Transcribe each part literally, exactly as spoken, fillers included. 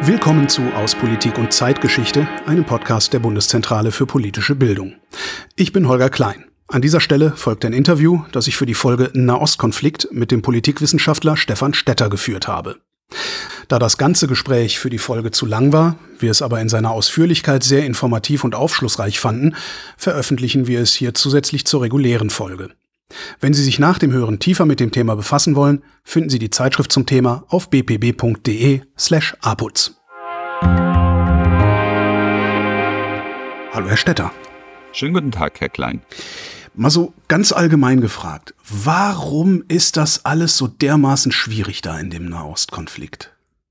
Willkommen zu Aus Politik und Zeitgeschichte, einem Podcast der Bundeszentrale für politische Bildung. Ich bin Holger Klein. An dieser Stelle folgt ein Interview, das ich für die Folge Nahostkonflikt mit dem Politikwissenschaftler Stefan Stetter geführt habe. Da das ganze Gespräch für die Folge zu lang war, wir es aber in seiner Ausführlichkeit sehr informativ und aufschlussreich fanden, veröffentlichen wir es hier zusätzlich zur regulären Folge. Wenn Sie sich nach dem Hören tiefer mit dem Thema befassen wollen, finden Sie die Zeitschrift zum Thema auf b p b punkt d e slash a p u z. Hallo Herr Stetter. Schönen guten Tag, Herr Klein. Mal so ganz allgemein gefragt, warum ist das alles so dermaßen schwierig da in dem Nahostkonflikt?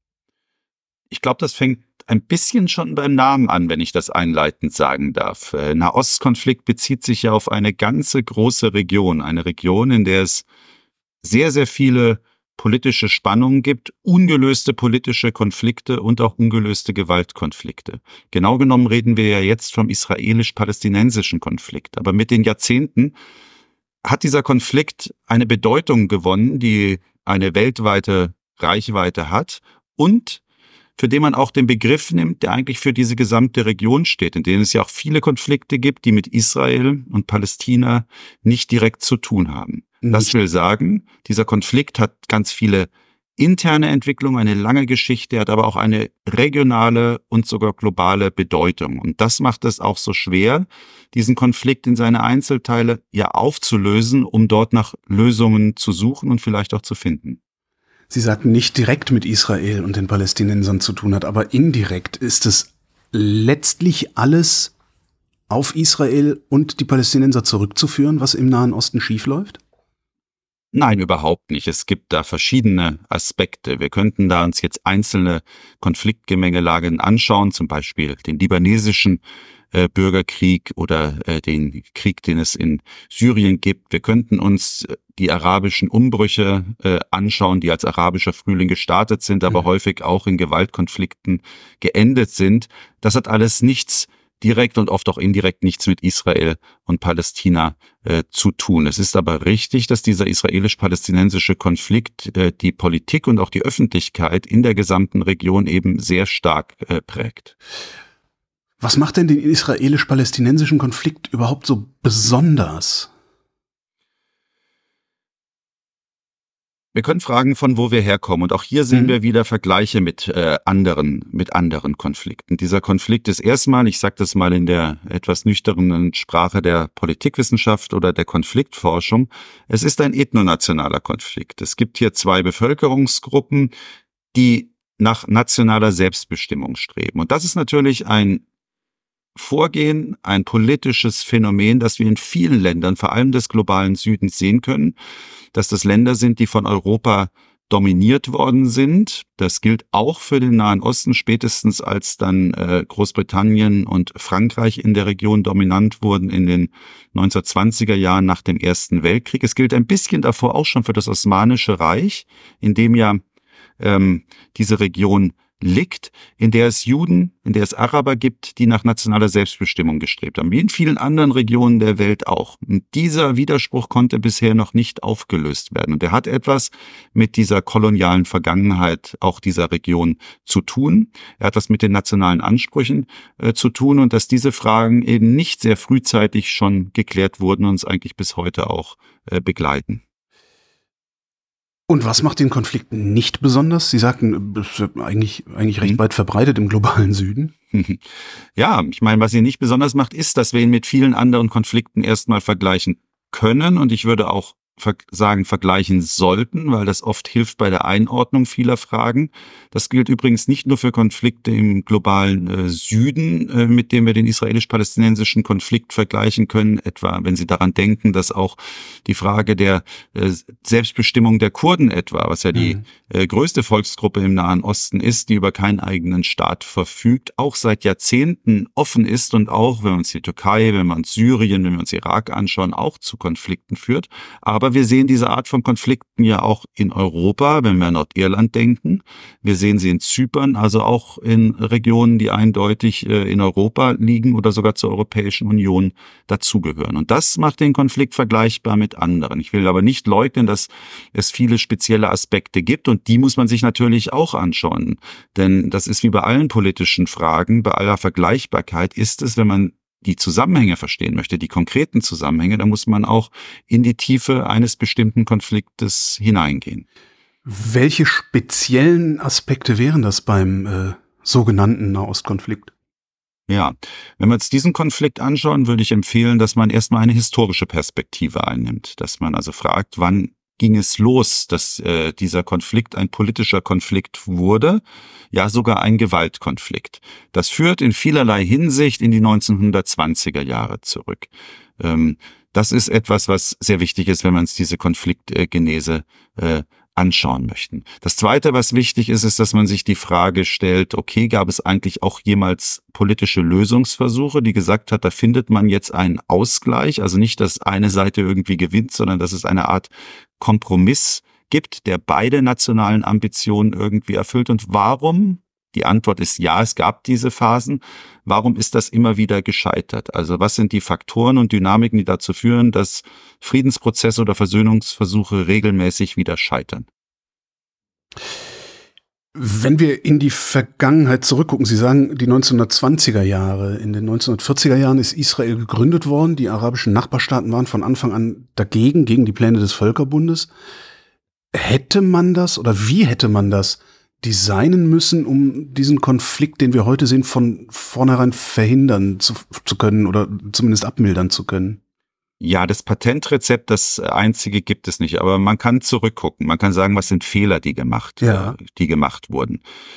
Ich glaube, das fängt ein bisschen schon beim Namen an, wenn ich das einleitend sagen darf. Äh, Nahostkonflikt bezieht sich ja auf eine ganze große Region, eine Region, in der es sehr, sehr viele politische Spannungen gibt, ungelöste politische Konflikte und auch ungelöste Gewaltkonflikte. Genau genommen reden wir ja jetzt vom israelisch-palästinensischen Konflikt. Aber mit den Jahrzehnten hat dieser Konflikt eine Bedeutung gewonnen, die eine weltweite Reichweite hat und für den man auch den Begriff nimmt, der eigentlich für diese gesamte Region steht, in denen es ja auch viele Konflikte gibt, die mit Israel und Palästina nicht direkt zu tun haben. Nicht. Das will sagen, dieser Konflikt hat ganz viele interne Entwicklungen, eine lange Geschichte, hat aber auch eine regionale und sogar globale Bedeutung. Und das macht es auch so schwer, diesen Konflikt in seine Einzelteile ja aufzulösen, um dort nach Lösungen zu suchen und vielleicht auch zu finden. Sie sagten, nicht direkt mit Israel und den Palästinensern zu tun hat, aber indirekt. Ist es letztlich alles auf Israel und die Palästinenser zurückzuführen, was im Nahen Osten schiefläuft? Nein, überhaupt nicht. Es gibt da verschiedene Aspekte. Wir könnten da uns jetzt einzelne Konfliktgemengelagen anschauen, zum Beispiel den libanesischen äh, Bürgerkrieg oder äh, den Krieg, den es in Syrien gibt. Wir könnten uns die arabischen Umbrüche äh, anschauen, die als arabischer Frühling gestartet sind, aber mhm. häufig auch in Gewaltkonflikten geendet sind. Das hat alles nichts direkt und oft auch indirekt nichts mit Israel und Palästina äh, zu tun. Es ist aber richtig, dass dieser israelisch-palästinensische Konflikt äh, die Politik und auch die Öffentlichkeit in der gesamten Region eben sehr stark äh, prägt. Was macht denn den israelisch-palästinensischen Konflikt überhaupt so besonders? Wir können fragen, von wo wir herkommen. Und auch hier sehen mhm. wir wieder Vergleiche mit äh, anderen mit anderen Konflikten. Dieser Konflikt ist erstmal, ich sage das mal in der etwas nüchternen Sprache der Politikwissenschaft oder der Konfliktforschung, es ist ein ethnonationaler Konflikt. Es gibt hier zwei Bevölkerungsgruppen, die nach nationaler Selbstbestimmung streben. Und das ist natürlich ein Vorgehen, ein politisches Phänomen, das wir in vielen Ländern, vor allem des globalen Südens, sehen können, dass das Länder sind, die von Europa dominiert worden sind. Das gilt auch für den Nahen Osten, spätestens als dann äh, Großbritannien und Frankreich in der Region dominant wurden in den neunzehnhundertzwanziger Jahren nach dem Ersten Weltkrieg. Es gilt ein bisschen davor auch schon für das Osmanische Reich, in dem ja ähm, diese Region liegt, in der es Juden, in der es Araber gibt, die nach nationaler Selbstbestimmung gestrebt haben, wie in vielen anderen Regionen der Welt auch. Und dieser Widerspruch konnte bisher noch nicht aufgelöst werden. Und er hat etwas mit dieser kolonialen Vergangenheit auch dieser Region zu tun. Er hat was mit den nationalen Ansprüchen äh, zu tun und dass diese Fragen eben nicht sehr frühzeitig schon geklärt wurden und uns eigentlich bis heute auch äh, begleiten. Und was macht den Konflikt nicht besonders? Sie sagten, es ist eigentlich, eigentlich recht weit verbreitet im globalen Süden. Ja, ich meine, was ihn nicht besonders macht, ist, dass wir ihn mit vielen anderen Konflikten erstmal vergleichen können. Und ich würde auch sagen, vergleichen sollten, weil das oft hilft bei der Einordnung vieler Fragen. Das gilt übrigens nicht nur für Konflikte im globalen äh, Süden, äh, mit dem wir den israelisch-palästinensischen Konflikt vergleichen können, etwa wenn Sie daran denken, dass auch die Frage der äh, Selbstbestimmung der Kurden etwa, was ja die mhm. äh, größte Volksgruppe im Nahen Osten ist, die über keinen eigenen Staat verfügt, auch seit Jahrzehnten offen ist und auch, wenn wir uns die Türkei, wenn wir uns Syrien, wenn wir uns Irak anschauen, auch zu Konflikten führt, aber Aber wir sehen diese Art von Konflikten ja auch in Europa, wenn wir an Nordirland denken. Wir sehen sie in Zypern, also auch in Regionen, die eindeutig in Europa liegen oder sogar zur Europäischen Union dazugehören. Und das macht den Konflikt vergleichbar mit anderen. Ich will aber nicht leugnen, dass es viele spezielle Aspekte gibt und die muss man sich natürlich auch anschauen. Denn das ist wie bei allen politischen Fragen, bei aller Vergleichbarkeit ist es, wenn man die Zusammenhänge verstehen möchte, die konkreten Zusammenhänge, dann muss man auch in die Tiefe eines bestimmten Konfliktes hineingehen. Welche speziellen Aspekte wären das beim äh, sogenannten Nahostkonflikt? Ja, wenn wir uns diesen Konflikt anschauen, würde ich empfehlen, dass man erstmal eine historische Perspektive einnimmt, dass man also fragt, wann ging es los, dass äh, dieser Konflikt ein politischer Konflikt wurde, ja sogar ein Gewaltkonflikt. Das führt in vielerlei Hinsicht in die neunzehnhundertzwanziger Jahre zurück. Ähm, das ist etwas, was sehr wichtig ist, wenn wir uns diese Konfliktgenese äh, anschauen möchten. Das Zweite, was wichtig ist, ist, dass man sich die Frage stellt, okay, gab es eigentlich auch jemals politische Lösungsversuche, die gesagt hat, da findet man jetzt einen Ausgleich, also nicht, dass eine Seite irgendwie gewinnt, sondern dass es eine Art Kompromiss gibt, der beide nationalen Ambitionen irgendwie erfüllt. Und warum? Die Antwort ist ja, es gab diese Phasen. Warum ist das immer wieder gescheitert? Also was sind die Faktoren und Dynamiken, die dazu führen, dass Friedensprozesse oder Versöhnungsversuche regelmäßig wieder scheitern? Wenn wir in die Vergangenheit zurückgucken, Sie sagen die neunzehnhundertzwanziger Jahre, in den neunzehnhundertvierziger Jahren ist Israel gegründet worden, die arabischen Nachbarstaaten waren von Anfang an dagegen, gegen die Pläne des Völkerbundes. Hätte man das oder wie hätte man das designen müssen, um diesen Konflikt, den wir heute sehen, von vornherein verhindern zu, zu können oder zumindest abmildern zu können? Ja, das Patentrezept, das einzige gibt es nicht, aber man kann zurückgucken. Man kann sagen, was sind Fehler, die gemacht, ja. äh, die gemacht wurden.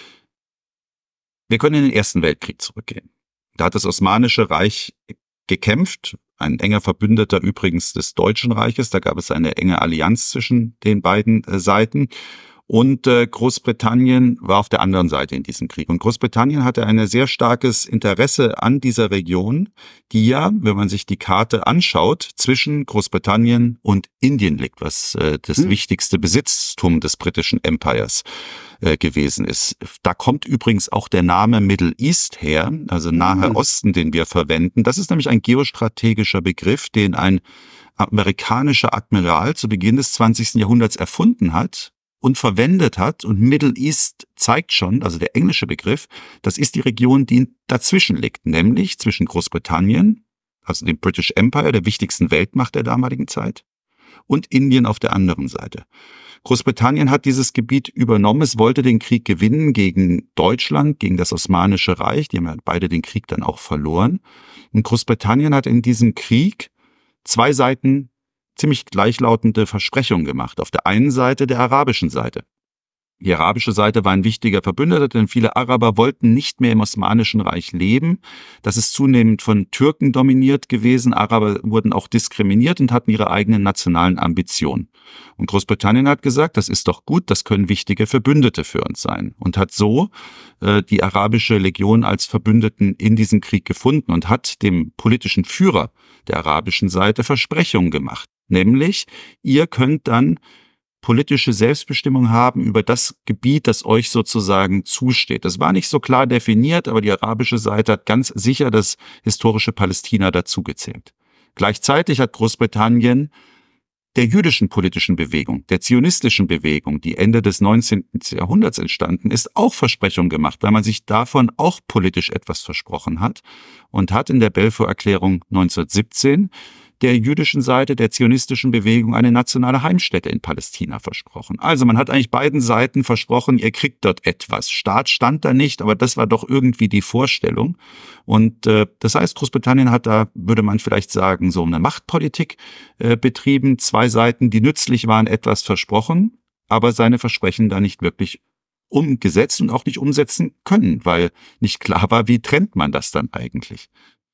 Wir können in den Ersten Weltkrieg zurückgehen. Da hat das Osmanische Reich gekämpft, ein enger Verbündeter übrigens des Deutschen Reiches. Da gab es eine enge Allianz zwischen den beiden äh, Seiten. Und äh, Großbritannien war auf der anderen Seite in diesem Krieg. Und Großbritannien hatte ein sehr starkes Interesse an dieser Region, die ja, wenn man sich die Karte anschaut, zwischen Großbritannien und Indien liegt, was äh, das hm. wichtigste Besitztum des britischen Empires äh, gewesen ist. Da kommt übrigens auch der Name Middle East her, also Nahe hm. Osten, den wir verwenden. Das ist nämlich ein geostrategischer Begriff, den ein amerikanischer Admiral zu Beginn des zwanzigsten Jahrhunderts erfunden hat und verwendet hat. Und Middle East zeigt schon, also der englische Begriff, das ist die Region, die dazwischen liegt, nämlich zwischen Großbritannien, also dem British Empire, der wichtigsten Weltmacht der damaligen Zeit, und Indien auf der anderen Seite. Großbritannien hat dieses Gebiet übernommen, es wollte den Krieg gewinnen gegen Deutschland, gegen das Osmanische Reich, die haben ja beide den Krieg dann auch verloren. Und Großbritannien hat in diesem Krieg zwei Seiten ziemlich gleichlautende Versprechungen gemacht. Auf der einen Seite der arabischen Seite. Die arabische Seite war ein wichtiger Verbündeter, denn viele Araber wollten nicht mehr im Osmanischen Reich leben. Das ist zunehmend von Türken dominiert gewesen. Araber wurden auch diskriminiert und hatten ihre eigenen nationalen Ambitionen. Und Großbritannien hat gesagt, das ist doch gut, das können wichtige Verbündete für uns sein. Und hat so äh, die arabische Legion als Verbündeten in diesem Krieg gefunden und hat dem politischen Führer der arabischen Seite Versprechungen gemacht. Nämlich, ihr könnt dann politische Selbstbestimmung haben über das Gebiet, das euch sozusagen zusteht. Das war nicht so klar definiert, aber die arabische Seite hat ganz sicher das historische Palästina dazugezählt. Gleichzeitig hat Großbritannien der jüdischen politischen Bewegung, der zionistischen Bewegung, die Ende des neunzehnten Jahrhunderts entstanden ist, auch Versprechungen gemacht, weil man sich davon auch politisch etwas versprochen hat und hat in der Balfour-Erklärung neunzehnhundertsiebzehn der jüdischen Seite, der zionistischen Bewegung, eine nationale Heimstätte in Palästina versprochen. Also man hat eigentlich beiden Seiten versprochen, ihr kriegt dort etwas. Staat stand da nicht, aber das war doch irgendwie die Vorstellung. Und äh, das heißt, Großbritannien hat da, würde man vielleicht sagen, so eine Machtpolitik äh, betrieben. Zwei Seiten, die nützlich waren, etwas versprochen, aber seine Versprechen da nicht wirklich umgesetzt und auch nicht umsetzen können, weil nicht klar war, wie trennt man das dann eigentlich.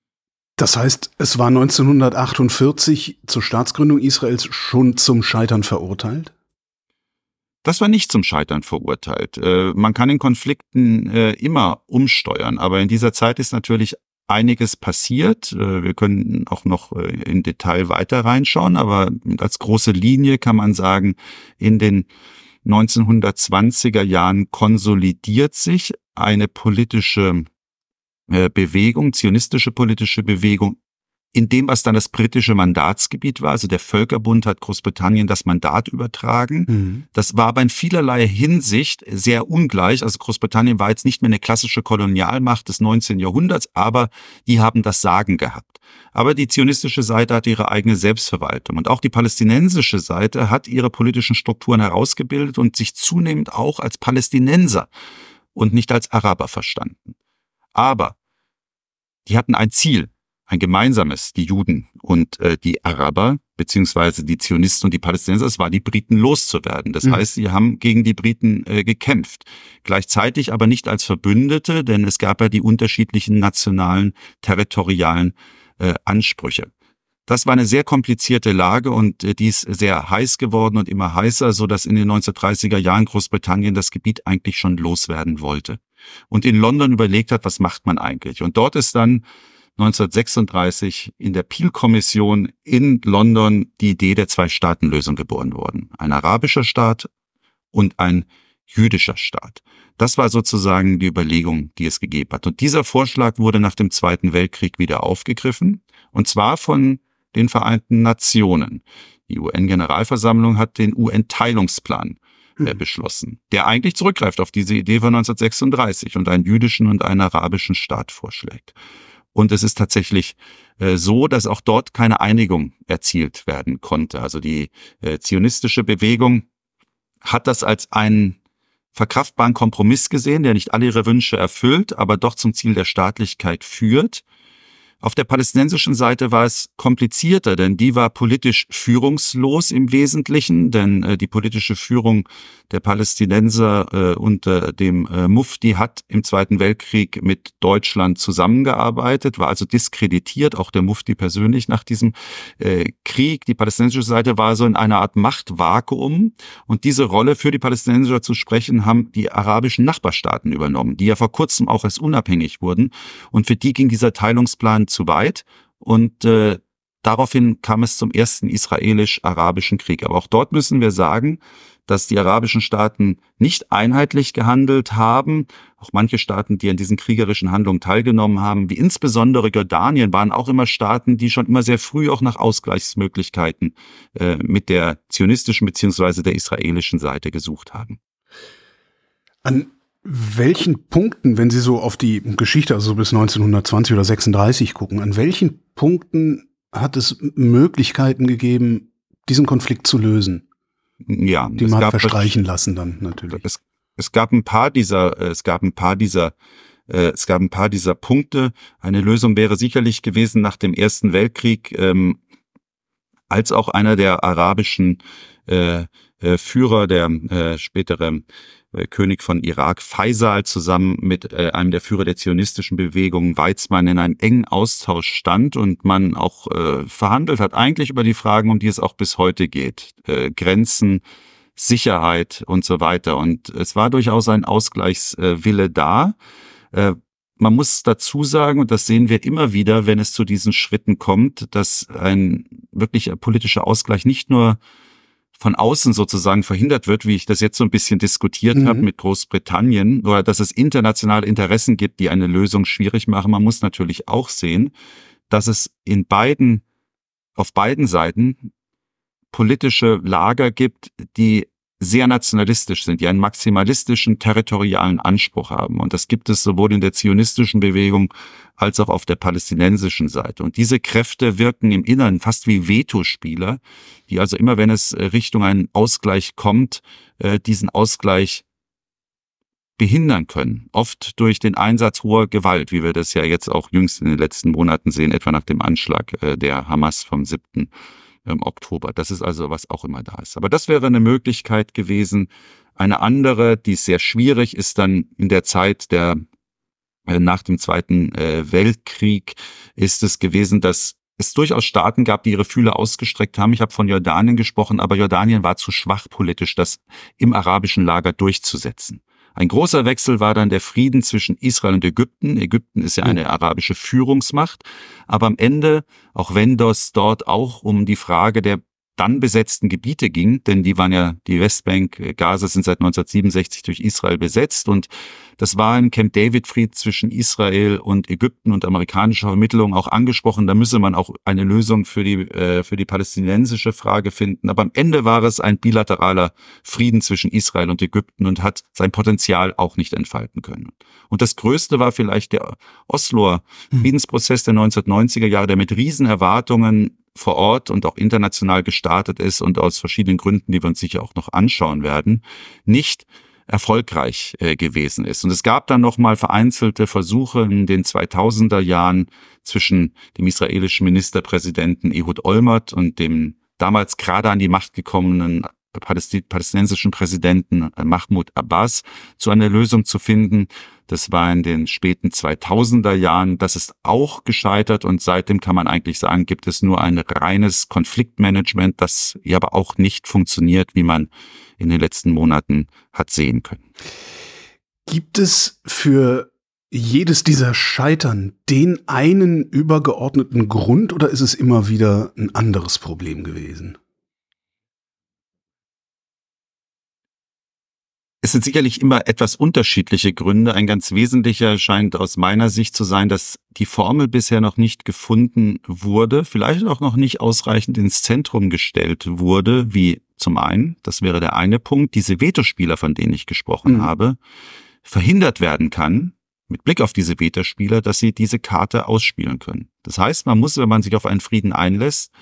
Das heißt, es war neunzehnhundertachtundvierzig zur Staatsgründung Israels schon zum Scheitern verurteilt? Das war nicht zum Scheitern verurteilt. Äh, man kann in Konflikten äh, immer umsteuern, aber in dieser Zeit ist natürlich einiges passiert. Wir können auch noch in Detail weiter reinschauen, aber als große Linie kann man sagen, in den neunzehnhundertzwanziger Jahren konsolidiert sich eine politische Bewegung, zionistische politische Bewegung, in dem, was dann das britische Mandatsgebiet war. Also der Völkerbund hat Großbritannien das Mandat übertragen. Mhm. Das war aber in vielerlei Hinsicht sehr ungleich. Also Großbritannien war jetzt nicht mehr eine klassische Kolonialmacht des neunzehnten Jahrhunderts, aber die haben das Sagen gehabt. Aber die zionistische Seite hatte ihre eigene Selbstverwaltung. Und auch die palästinensische Seite hat ihre politischen Strukturen herausgebildet und sich zunehmend auch als Palästinenser und nicht als Araber verstanden. Aber die hatten ein Ziel. Ein gemeinsames, die Juden und äh, die Araber, beziehungsweise die Zionisten und die Palästinenser, es war, die Briten loszuwerden. Das mhm. heißt, sie haben gegen die Briten äh, gekämpft. Gleichzeitig aber nicht als Verbündete, denn es gab ja die unterschiedlichen nationalen, territorialen äh, Ansprüche. Das war eine sehr komplizierte Lage und äh, die ist sehr heiß geworden und immer heißer, so dass in den neunzehnhundertdreißiger Jahren Großbritannien das Gebiet eigentlich schon loswerden wollte. Und in London überlegt hat, was macht man eigentlich? Und dort ist dann neunzehnhundertsechsunddreißig in der Peel-Kommission in London die Idee der Zwei-Staaten-Lösung geboren worden. Ein arabischer Staat und ein jüdischer Staat. Das war sozusagen die Überlegung, die es gegeben hat. Und dieser Vorschlag wurde nach dem Zweiten Weltkrieg wieder aufgegriffen, und zwar von den Vereinten Nationen. Die U N-Generalversammlung hat den U N-Teilungsplan äh, beschlossen, der eigentlich zurückgreift auf diese Idee von neunzehnhundertsechsunddreißig und einen jüdischen und einen arabischen Staat vorschlägt. Und es ist tatsächlich äh, so, dass auch dort keine Einigung erzielt werden konnte. Also die äh, zionistische Bewegung hat das als einen verkraftbaren Kompromiss gesehen, der nicht alle ihre Wünsche erfüllt, aber doch zum Ziel der Staatlichkeit führt. Auf der palästinensischen Seite war es komplizierter, denn die war politisch führungslos im Wesentlichen, denn äh, die politische Führung der Palästinenser äh, unter dem äh, Mufti hat im Zweiten Weltkrieg mit Deutschland zusammengearbeitet, war also diskreditiert, auch der Mufti persönlich nach diesem äh, Krieg. Die palästinensische Seite war so in einer Art Machtvakuum, und diese Rolle für die Palästinenser zu sprechen, haben die arabischen Nachbarstaaten übernommen, die ja vor kurzem auch erst unabhängig wurden, und für die ging dieser Teilungsplan zu weit, und äh, daraufhin kam es zum ersten israelisch-arabischen Krieg. Aber auch dort müssen wir sagen, dass die arabischen Staaten nicht einheitlich gehandelt haben. Auch manche Staaten, die an diesen kriegerischen Handlungen teilgenommen haben, wie insbesondere Jordanien, waren auch immer Staaten, die schon immer sehr früh auch nach Ausgleichsmöglichkeiten äh, mit der zionistischen bzw. der israelischen Seite gesucht haben. An welchen Punkten, wenn Sie so auf die Geschichte, also bis neunzehnhundertzwanzig oder sechsunddreißig gucken, an welchen Punkten hat es Möglichkeiten gegeben, diesen Konflikt zu lösen? Ja, die man hat verstreichen lassen dann natürlich. Es, es gab ein paar dieser, es gab ein paar dieser, äh, es gab ein paar dieser Punkte. Eine Lösung wäre sicherlich gewesen nach dem Ersten Weltkrieg, ähm, als auch einer der arabischen äh, äh, Führer, der äh, spätere äh, König von Irak, Faisal, zusammen mit äh, einem der Führer der zionistischen Bewegung, Weizmann, in einem engen Austausch stand und man auch äh, verhandelt hat, eigentlich über die Fragen, um die es auch bis heute geht. Äh, Grenzen, Sicherheit und so weiter. Und es war durchaus ein Ausgleichswille da. Äh, Man muss dazu sagen, und das sehen wir immer wieder, wenn es zu diesen Schritten kommt, dass ein wirklicher politischer Ausgleich nicht nur von außen sozusagen verhindert wird, wie ich das jetzt so ein bisschen diskutiert mhm. habe mit Großbritannien, oder dass es internationale Interessen gibt, die eine Lösung schwierig machen. Man muss natürlich auch sehen, dass es in beiden, auf beiden Seiten politische Lager gibt, die sehr nationalistisch sind, die einen maximalistischen territorialen Anspruch haben. Und das gibt es sowohl in der zionistischen Bewegung als auch auf der palästinensischen Seite. Und diese Kräfte wirken im Inneren fast wie Vetospieler, die also immer, wenn es Richtung einen Ausgleich kommt, diesen Ausgleich behindern können. Oft durch den Einsatz hoher Gewalt, wie wir das ja jetzt auch jüngst in den letzten Monaten sehen, etwa nach dem Anschlag der Hamas vom siebten im Oktober. Das ist also, was auch immer da ist. Aber das wäre eine Möglichkeit gewesen. Eine andere, die sehr schwierig ist, dann in der Zeit der äh, nach dem Zweiten äh, Weltkrieg, ist es gewesen, dass es durchaus Staaten gab, die ihre Fühler ausgestreckt haben. Ich habe von Jordanien gesprochen, aber Jordanien war zu schwach politisch, das im arabischen Lager durchzusetzen. Ein großer Wechsel war dann der Frieden zwischen Israel und Ägypten. Ägypten ist ja eine arabische Führungsmacht. Aber am Ende, auch wenn das dort auch um die Frage der dann besetzten Gebiete ging, denn die waren ja, die Westbank, Gaza sind seit neunzehnhundertsiebenundsechzig durch Israel besetzt und das war im Camp David-Fried zwischen Israel und Ägypten und amerikanischer Vermittlung auch angesprochen. Da müsse man auch eine Lösung für die, äh, für die palästinensische Frage finden. Aber am Ende war es ein bilateraler Frieden zwischen Israel und Ägypten und hat sein Potenzial auch nicht entfalten können. Und das Größte war vielleicht der Osloer Friedensprozess der neunzehnhundertneunziger Jahre, der mit Riesenerwartungen vor Ort und auch international gestartet ist und aus verschiedenen Gründen, die wir uns sicher auch noch anschauen werden, nicht erfolgreich äh, gewesen ist. Und es gab dann noch mal vereinzelte Versuche in den zweitausender Jahren zwischen dem israelischen Ministerpräsidenten Ehud Olmert und dem damals gerade an die Macht gekommenen palästinensischen Präsidenten Mahmoud Abbas zu einer Lösung zu finden. Das war in den späten zweitausender Jahren. Das ist auch gescheitert und seitdem kann man eigentlich sagen, gibt es nur ein reines Konfliktmanagement, das ja aber auch nicht funktioniert, wie man in den letzten Monaten hat sehen können. Gibt es für jedes dieser Scheitern den einen übergeordneten Grund oder ist es immer wieder ein anderes Problem gewesen? Es sind sicherlich immer etwas unterschiedliche Gründe. Ein ganz wesentlicher scheint aus meiner Sicht zu sein, dass die Formel bisher noch nicht gefunden wurde, vielleicht auch noch nicht ausreichend ins Zentrum gestellt wurde, wie zum einen, das wäre der eine Punkt, diese Vetospieler, von denen ich gesprochen mhm. habe, verhindert werden kann, mit Blick auf diese Vetospieler, dass sie diese Karte ausspielen können. Das heißt, man muss, wenn man sich auf einen Frieden einlässt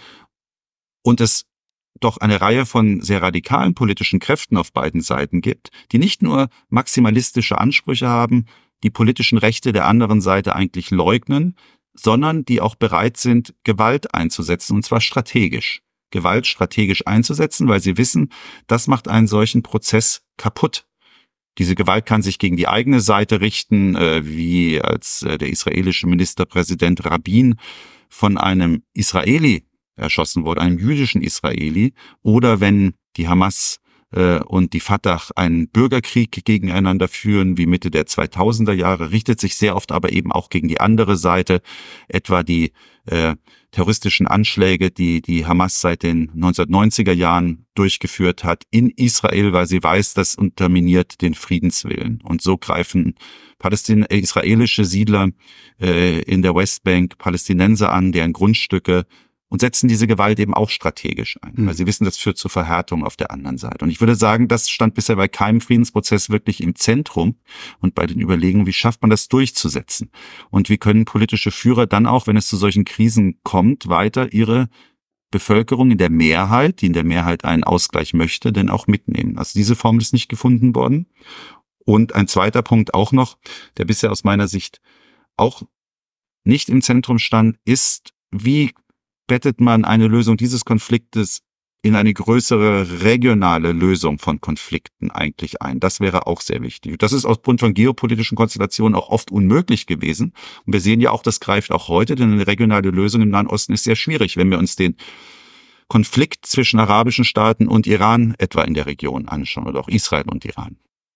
und es doch eine Reihe von sehr radikalen politischen Kräften auf beiden Seiten gibt, die nicht nur maximalistische Ansprüche haben, die politischen Rechte der anderen Seite eigentlich leugnen, sondern die auch bereit sind, Gewalt einzusetzen, und zwar strategisch. Gewalt strategisch einzusetzen, weil sie wissen, das macht einen solchen Prozess kaputt. Diese Gewalt kann sich gegen die eigene Seite richten, äh, wie als äh, der israelische Ministerpräsident Rabin von einem Israeli erschossen wurde, einem jüdischen Israeli, oder wenn die Hamas äh, und die Fatah einen Bürgerkrieg gegeneinander führen, wie Mitte der zweitausender Jahre, richtet sich sehr oft aber eben auch gegen die andere Seite, etwa die äh, terroristischen Anschläge, die die Hamas seit den neunzehnhundertneunziger Jahren durchgeführt hat in Israel, weil sie weiß, das unterminiert den Friedenswillen. Und so greifen Palästin- äh, israelische Siedler äh, in der Westbank Palästinenser an, deren Grundstücke, und setzen diese Gewalt eben auch strategisch ein, weil sie wissen, das führt zu Verhärtung auf der anderen Seite. Und ich würde sagen, das stand bisher bei keinem Friedensprozess wirklich im Zentrum und bei den Überlegungen, wie schafft man das durchzusetzen? Und wie können politische Führer dann auch, wenn es zu solchen Krisen kommt, weiter ihre Bevölkerung in der Mehrheit, die in der Mehrheit einen Ausgleich möchte, denn auch mitnehmen? Also diese Formel ist nicht gefunden worden. Und ein zweiter Punkt auch noch, der bisher aus meiner Sicht auch nicht im Zentrum stand, ist, wie bettet man eine Lösung dieses Konfliktes in eine größere regionale Lösung von Konflikten eigentlich ein. Das wäre auch sehr wichtig. Das ist aufgrund von geopolitischen Konstellationen auch oft unmöglich gewesen. Und wir sehen ja auch, das greift auch heute, denn eine regionale Lösung im Nahen Osten ist sehr schwierig, wenn wir uns den Konflikt zwischen arabischen Staaten und Iran etwa in der Region anschauen oder auch Israel und Iran.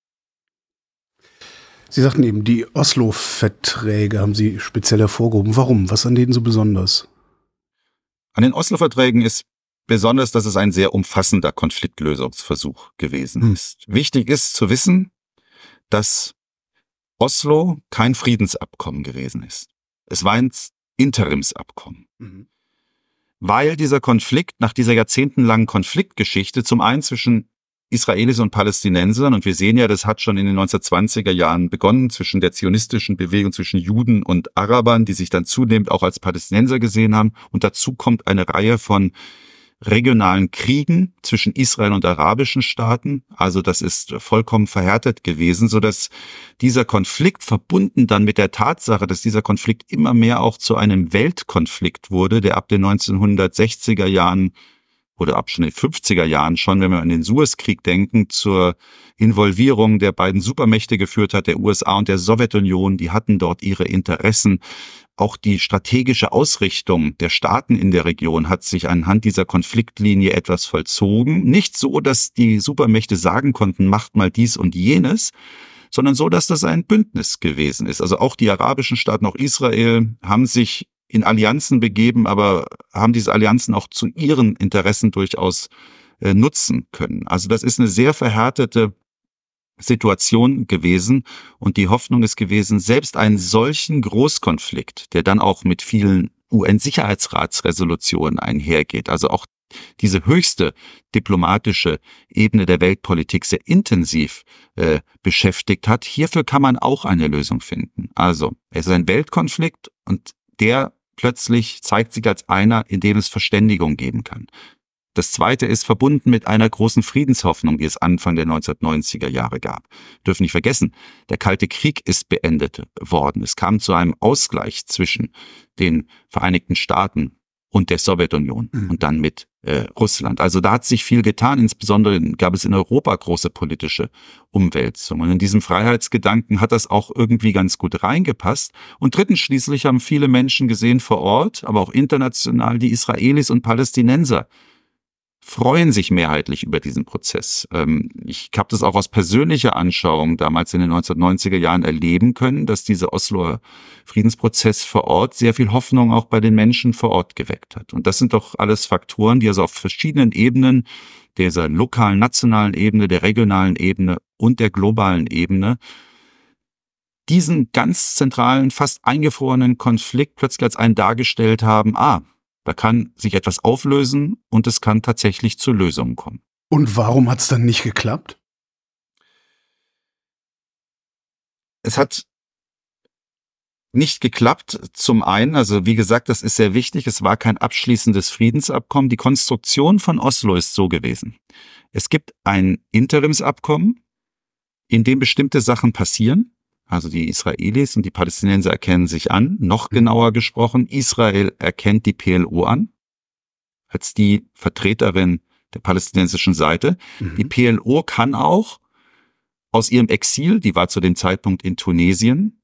Sie sagten eben, die Oslo-Verträge haben Sie speziell hervorgehoben. Warum? Was an denen so besonders? An den Oslo-Verträgen ist besonders, dass es ein sehr umfassender Konfliktlösungsversuch gewesen hm. ist. Wichtig ist zu wissen, dass Oslo kein Friedensabkommen gewesen ist. Es war ein Interimsabkommen. Mhm. Weil dieser Konflikt nach dieser jahrzehntelangen Konfliktgeschichte zum einen zwischen Israelis und Palästinensern, und wir sehen ja, das hat schon in den neunzehnhundertzwanziger Jahren begonnen, zwischen der zionistischen Bewegung, zwischen Juden und Arabern, die sich dann zunehmend auch als Palästinenser gesehen haben. Und dazu kommt eine Reihe von regionalen Kriegen zwischen Israel und arabischen Staaten. Also das ist vollkommen verhärtet gewesen, sodass dieser Konflikt verbunden dann mit der Tatsache, dass dieser Konflikt immer mehr auch zu einem Weltkonflikt wurde, der ab den neunzehnhundertsechziger Jahren oder ab schon in den fünfziger Jahren schon, wenn wir an den Suezkrieg denken, zur Involvierung der beiden Supermächte geführt hat, der U S A und der Sowjetunion. Die hatten dort ihre Interessen. Auch die strategische Ausrichtung der Staaten in der Region hat sich anhand dieser Konfliktlinie etwas vollzogen. Nicht so, dass die Supermächte sagen konnten, macht mal dies und jenes, sondern so, dass das ein Bündnis gewesen ist. Also auch die arabischen Staaten, auch Israel, haben sich in Allianzen begeben, aber haben diese Allianzen auch zu ihren Interessen durchaus äh, nutzen können. Also das ist eine sehr verhärtete Situation gewesen und die Hoffnung ist gewesen, selbst einen solchen Großkonflikt, der dann auch mit vielen U N-Sicherheitsratsresolutionen einhergeht, also auch diese höchste diplomatische Ebene der Weltpolitik sehr intensiv äh, beschäftigt hat, hierfür kann man auch eine Lösung finden. Also es ist ein Weltkonflikt und der plötzlich zeigt sich als einer, in dem es Verständigung geben kann. Das Zweite ist verbunden mit einer großen Friedenshoffnung, die es Anfang der neunzehnhundertneunziger Jahre gab. Wir dürfen nicht vergessen, der Kalte Krieg ist beendet worden. Es kam zu einem Ausgleich zwischen den Vereinigten Staaten und der Sowjetunion mhm. und dann mit äh, Russland. Also da hat sich viel getan, insbesondere gab es in Europa große politische Umwälzungen. Und in diesem Freiheitsgedanken hat das auch irgendwie ganz gut reingepasst. Und drittens schließlich haben viele Menschen gesehen vor Ort, aber auch international, die Israelis und Palästinenser freuen sich mehrheitlich über diesen Prozess. Ich habe das auch aus persönlicher Anschauung damals in den neunzehnhundertneunziger Jahren erleben können, dass dieser Osloer Friedensprozess vor Ort sehr viel Hoffnung auch bei den Menschen vor Ort geweckt hat. Und das sind doch alles Faktoren, die also auf verschiedenen Ebenen, dieser lokalen, nationalen Ebene, der regionalen Ebene und der globalen Ebene, diesen ganz zentralen, fast eingefrorenen Konflikt plötzlich als einen dargestellt haben, ah, da kann sich etwas auflösen und es kann tatsächlich zu Lösungen kommen. Und warum hat es dann nicht geklappt? Es hat nicht geklappt. Zum einen, also wie gesagt, das ist sehr wichtig, es war kein abschließendes Friedensabkommen. Die Konstruktion von Oslo ist so gewesen. Es gibt ein Interimsabkommen, in dem bestimmte Sachen passieren. Also die Israelis und die Palästinenser erkennen sich an. Noch genauer gesprochen, Israel erkennt die P L O an als die Vertreterin der palästinensischen Seite. Mhm. Die P L O kann auch aus ihrem Exil, die war zu dem Zeitpunkt in Tunesien,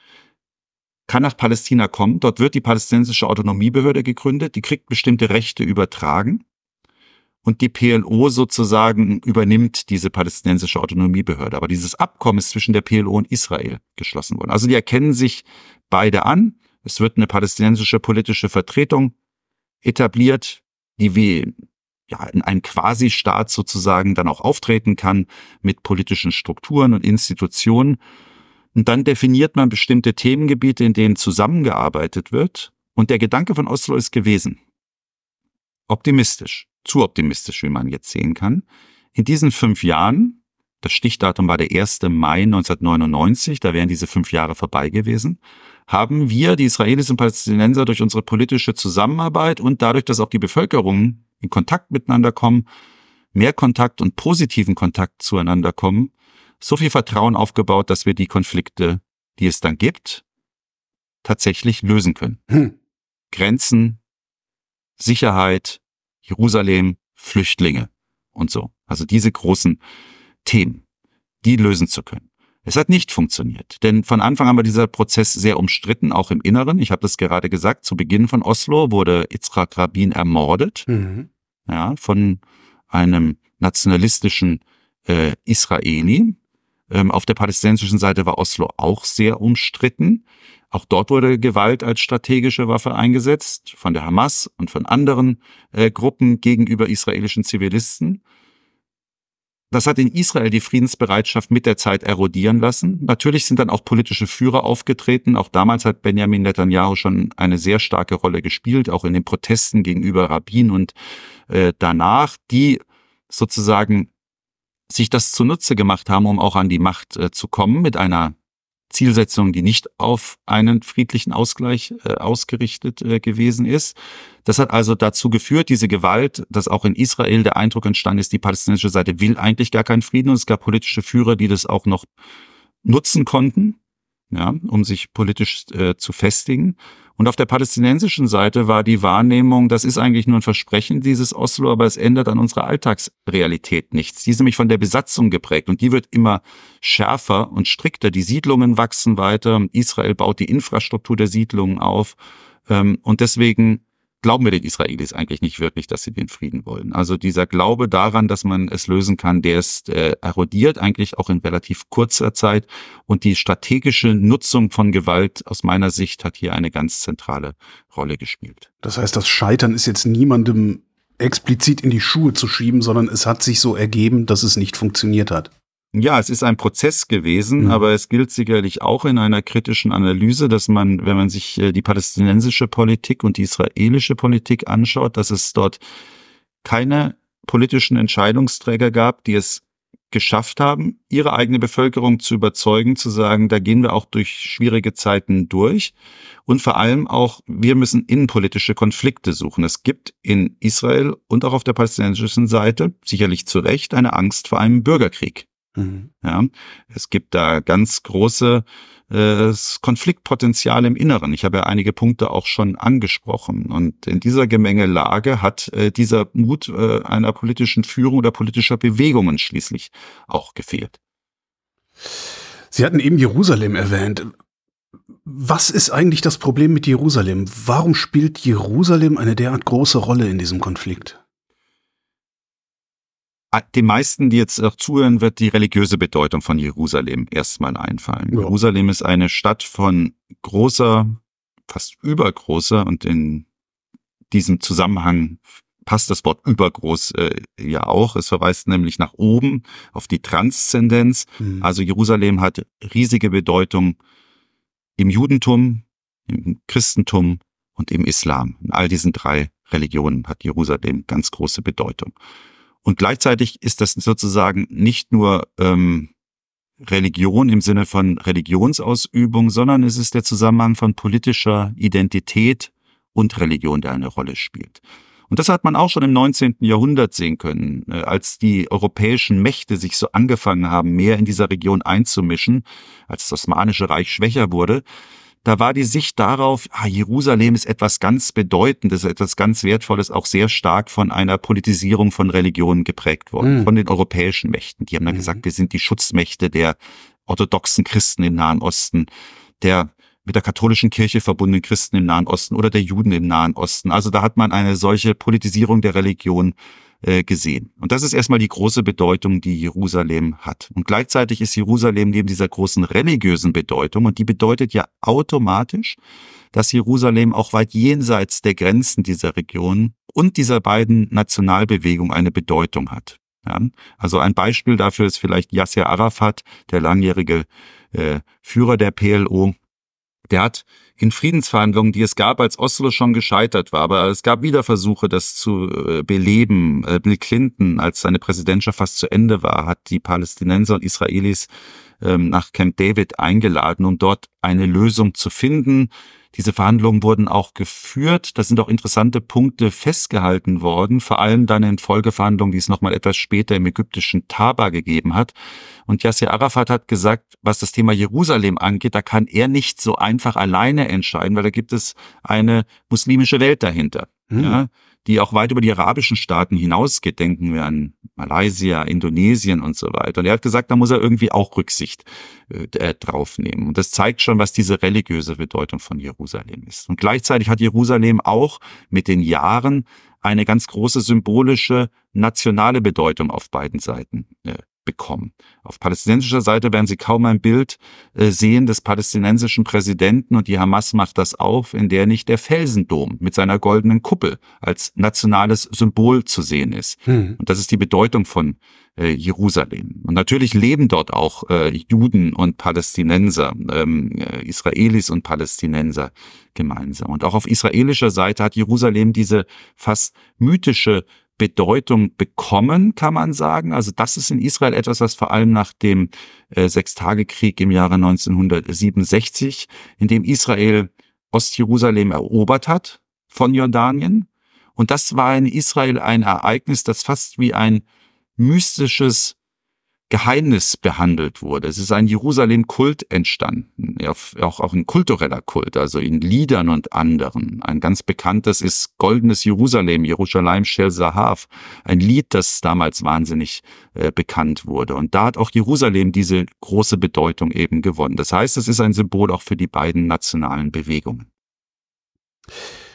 kann nach Palästina kommen. Dort wird die palästinensische Autonomiebehörde gegründet. Die kriegt bestimmte Rechte übertragen. Und die P L O sozusagen übernimmt diese palästinensische Autonomiebehörde. Aber dieses Abkommen ist zwischen der P L O und Israel geschlossen worden. Also die erkennen sich beide an. Es wird eine palästinensische politische Vertretung etabliert, die wie ja in einem Quasi-Staat sozusagen dann auch auftreten kann mit politischen Strukturen und Institutionen. Und dann definiert man bestimmte Themengebiete, in denen zusammengearbeitet wird. Und der Gedanke von Oslo ist gewesen, optimistisch. Zu optimistisch, wie man jetzt sehen kann. In diesen fünf Jahren, das Stichdatum war der erste Mai neunzehnhundertneunundneunzig, da wären diese fünf Jahre vorbei gewesen, haben wir, die Israelis und Palästinenser, durch unsere politische Zusammenarbeit und dadurch, dass auch die Bevölkerungen in Kontakt miteinander kommen, mehr Kontakt und positiven Kontakt zueinander kommen, so viel Vertrauen aufgebaut, dass wir die Konflikte, die es dann gibt, tatsächlich lösen können. Hm. Grenzen, Sicherheit, Jerusalem, Flüchtlinge und so. Also diese großen Themen, die lösen zu können. Es hat nicht funktioniert, denn von Anfang an war dieser Prozess sehr umstritten, auch im Inneren. Ich habe das gerade gesagt, zu Beginn von Oslo wurde Yitzhak Rabin ermordet, mhm. ja, von einem nationalistischen äh, Israeli. Ähm, auf der palästinensischen Seite war Oslo auch sehr umstritten. Auch dort wurde Gewalt als strategische Waffe eingesetzt, von der Hamas und von anderen äh, Gruppen gegenüber israelischen Zivilisten. Das hat in Israel die Friedensbereitschaft mit der Zeit erodieren lassen. Natürlich sind dann auch politische Führer aufgetreten. Auch damals hat Benjamin Netanyahu schon eine sehr starke Rolle gespielt, auch in den Protesten gegenüber Rabin und äh, danach, die sozusagen sich das zunutze gemacht haben, um auch an die Macht äh, zu kommen, mit einer Zielsetzung, die nicht auf einen friedlichen Ausgleich äh, ausgerichtet äh, gewesen ist. Das hat also dazu geführt, diese Gewalt, dass auch in Israel der Eindruck entstanden ist, die palästinensische Seite will eigentlich gar keinen Frieden und es gab politische Führer, die das auch noch nutzen konnten, ja, um sich politisch äh, zu festigen. Und auf der palästinensischen Seite war die Wahrnehmung, das ist eigentlich nur ein Versprechen, dieses Oslo, aber es ändert an unserer Alltagsrealität nichts. Die ist nämlich von der Besatzung geprägt und die wird immer schärfer und strikter. Die Siedlungen wachsen weiter. Israel baut die Infrastruktur der Siedlungen auf. Und deswegen glauben wir den Israelis eigentlich nicht wirklich, dass sie den Frieden wollen. Also dieser Glaube daran, dass man es lösen kann, der ist äh, erodiert eigentlich auch in relativ kurzer Zeit. Und die strategische Nutzung von Gewalt aus meiner Sicht hat hier eine ganz zentrale Rolle gespielt. Das heißt, das Scheitern ist jetzt niemandem explizit in die Schuhe zu schieben, sondern es hat sich so ergeben, dass es nicht funktioniert hat. Ja, es ist ein Prozess gewesen, mhm. aber es gilt sicherlich auch in einer kritischen Analyse, dass man, wenn man sich die palästinensische Politik und die israelische Politik anschaut, dass es dort keine politischen Entscheidungsträger gab, die es geschafft haben, ihre eigene Bevölkerung zu überzeugen, zu sagen, da gehen wir auch durch schwierige Zeiten durch. Und vor allem auch, wir müssen innenpolitische Konflikte suchen. Es gibt in Israel und auch auf der palästinensischen Seite, sicherlich zu Recht, eine Angst vor einem Bürgerkrieg. Mhm. Ja, es gibt da ganz große äh, Konfliktpotenzial im Inneren. Ich habe ja einige Punkte auch schon angesprochen. Und in dieser Gemengelage hat äh, dieser Mut äh, einer politischen Führung oder politischer Bewegungen schließlich auch gefehlt. Sie hatten eben Jerusalem erwähnt. Was ist eigentlich das Problem mit Jerusalem? Warum spielt Jerusalem eine derart große Rolle in diesem Konflikt? Den meisten, die jetzt auch zuhören, wird die religiöse Bedeutung von Jerusalem erstmal einfallen. Ja. Jerusalem ist eine Stadt von großer, fast übergroßer, und in diesem Zusammenhang passt das Wort übergroß äh, ja auch. Es verweist nämlich nach oben auf die Transzendenz. Mhm. Also Jerusalem hat riesige Bedeutung im Judentum, im Christentum und im Islam. In all diesen drei Religionen hat Jerusalem ganz große Bedeutung. Und gleichzeitig ist das sozusagen nicht nur ähm, Religion im Sinne von Religionsausübung, sondern es ist der Zusammenhang von politischer Identität und Religion, der eine Rolle spielt. Und das hat man auch schon im neunzehnten Jahrhundert sehen können, äh, als die europäischen Mächte sich so angefangen haben, mehr in dieser Region einzumischen, als das Osmanische Reich schwächer wurde. Da war die Sicht darauf, ah, Jerusalem ist etwas ganz Bedeutendes, etwas ganz Wertvolles, auch sehr stark von einer Politisierung von Religionen geprägt worden, mhm. von den europäischen Mächten. Die haben dann mhm. gesagt, wir sind die Schutzmächte der orthodoxen Christen im Nahen Osten, der mit der katholischen Kirche verbundenen Christen im Nahen Osten oder der Juden im Nahen Osten. Also da hat man eine solche Politisierung der Religion äh, gesehen. Und das ist erstmal die große Bedeutung, die Jerusalem hat. Und gleichzeitig ist Jerusalem neben dieser großen religiösen Bedeutung, und die bedeutet ja automatisch, dass Jerusalem auch weit jenseits der Grenzen dieser Region und dieser beiden Nationalbewegungen eine Bedeutung hat. Ja, also ein Beispiel dafür ist vielleicht Yasser Arafat, der langjährige äh, Führer der P L O. Der hat in Friedensverhandlungen, die es gab, als Oslo schon gescheitert war, aber es gab wieder Versuche, das zu äh, beleben. Äh, Bill Clinton, als seine Präsidentschaft fast zu Ende war, hat die Palästinenser und Israelis ähm, nach Camp David eingeladen, um dort eine Lösung zu finden. Diese Verhandlungen wurden auch geführt. Da sind auch interessante Punkte festgehalten worden, vor allem dann in Folgeverhandlungen, die es nochmal etwas später im ägyptischen Taba gegeben hat. Und Yasser Arafat hat gesagt, was das Thema Jerusalem angeht, da kann er nicht so einfach alleine entscheiden, weil da gibt es eine muslimische Welt dahinter, hm. ja, die auch weit über die arabischen Staaten hinausgeht. Denken wir an Malaysia, Indonesien und so weiter. Und er hat gesagt, da muss er irgendwie auch Rücksicht äh, drauf nehmen. Und das zeigt schon, was diese religiöse Bedeutung von Jerusalem ist. Und gleichzeitig hat Jerusalem auch mit den Jahren eine ganz große symbolische nationale Bedeutung auf beiden Seiten äh, bekommen. Auf palästinensischer Seite werden Sie kaum ein Bild äh, sehen des palästinensischen Präsidenten, und die Hamas macht das auf, in der nicht der Felsendom mit seiner goldenen Kuppel als nationales Symbol zu sehen ist. Hm. Und das ist die Bedeutung von äh, Jerusalem. Und natürlich leben dort auch äh, Juden und Palästinenser, ähm, äh, Israelis und Palästinenser gemeinsam. Und auch auf israelischer Seite hat Jerusalem diese fast mythische Bedeutung bekommen, kann man sagen. Also das ist in Israel etwas, was vor allem nach dem äh, Sechstagekrieg im Jahre neunzehnhundertsiebenundsechzig, in dem Israel Ostjerusalem erobert hat von Jordanien. Und das war in Israel ein Ereignis, das fast wie ein mystisches Geheimnis behandelt wurde. Es ist ein Jerusalem-Kult entstanden, auch, auch ein kultureller Kult, also in Liedern und anderen. Ein ganz bekanntes ist Goldenes Jerusalem, Jerusalem Shel Zahav, ein Lied, das damals wahnsinnig äh, bekannt wurde. Und da hat auch Jerusalem diese große Bedeutung eben gewonnen. Das heißt, es ist ein Symbol auch für die beiden nationalen Bewegungen.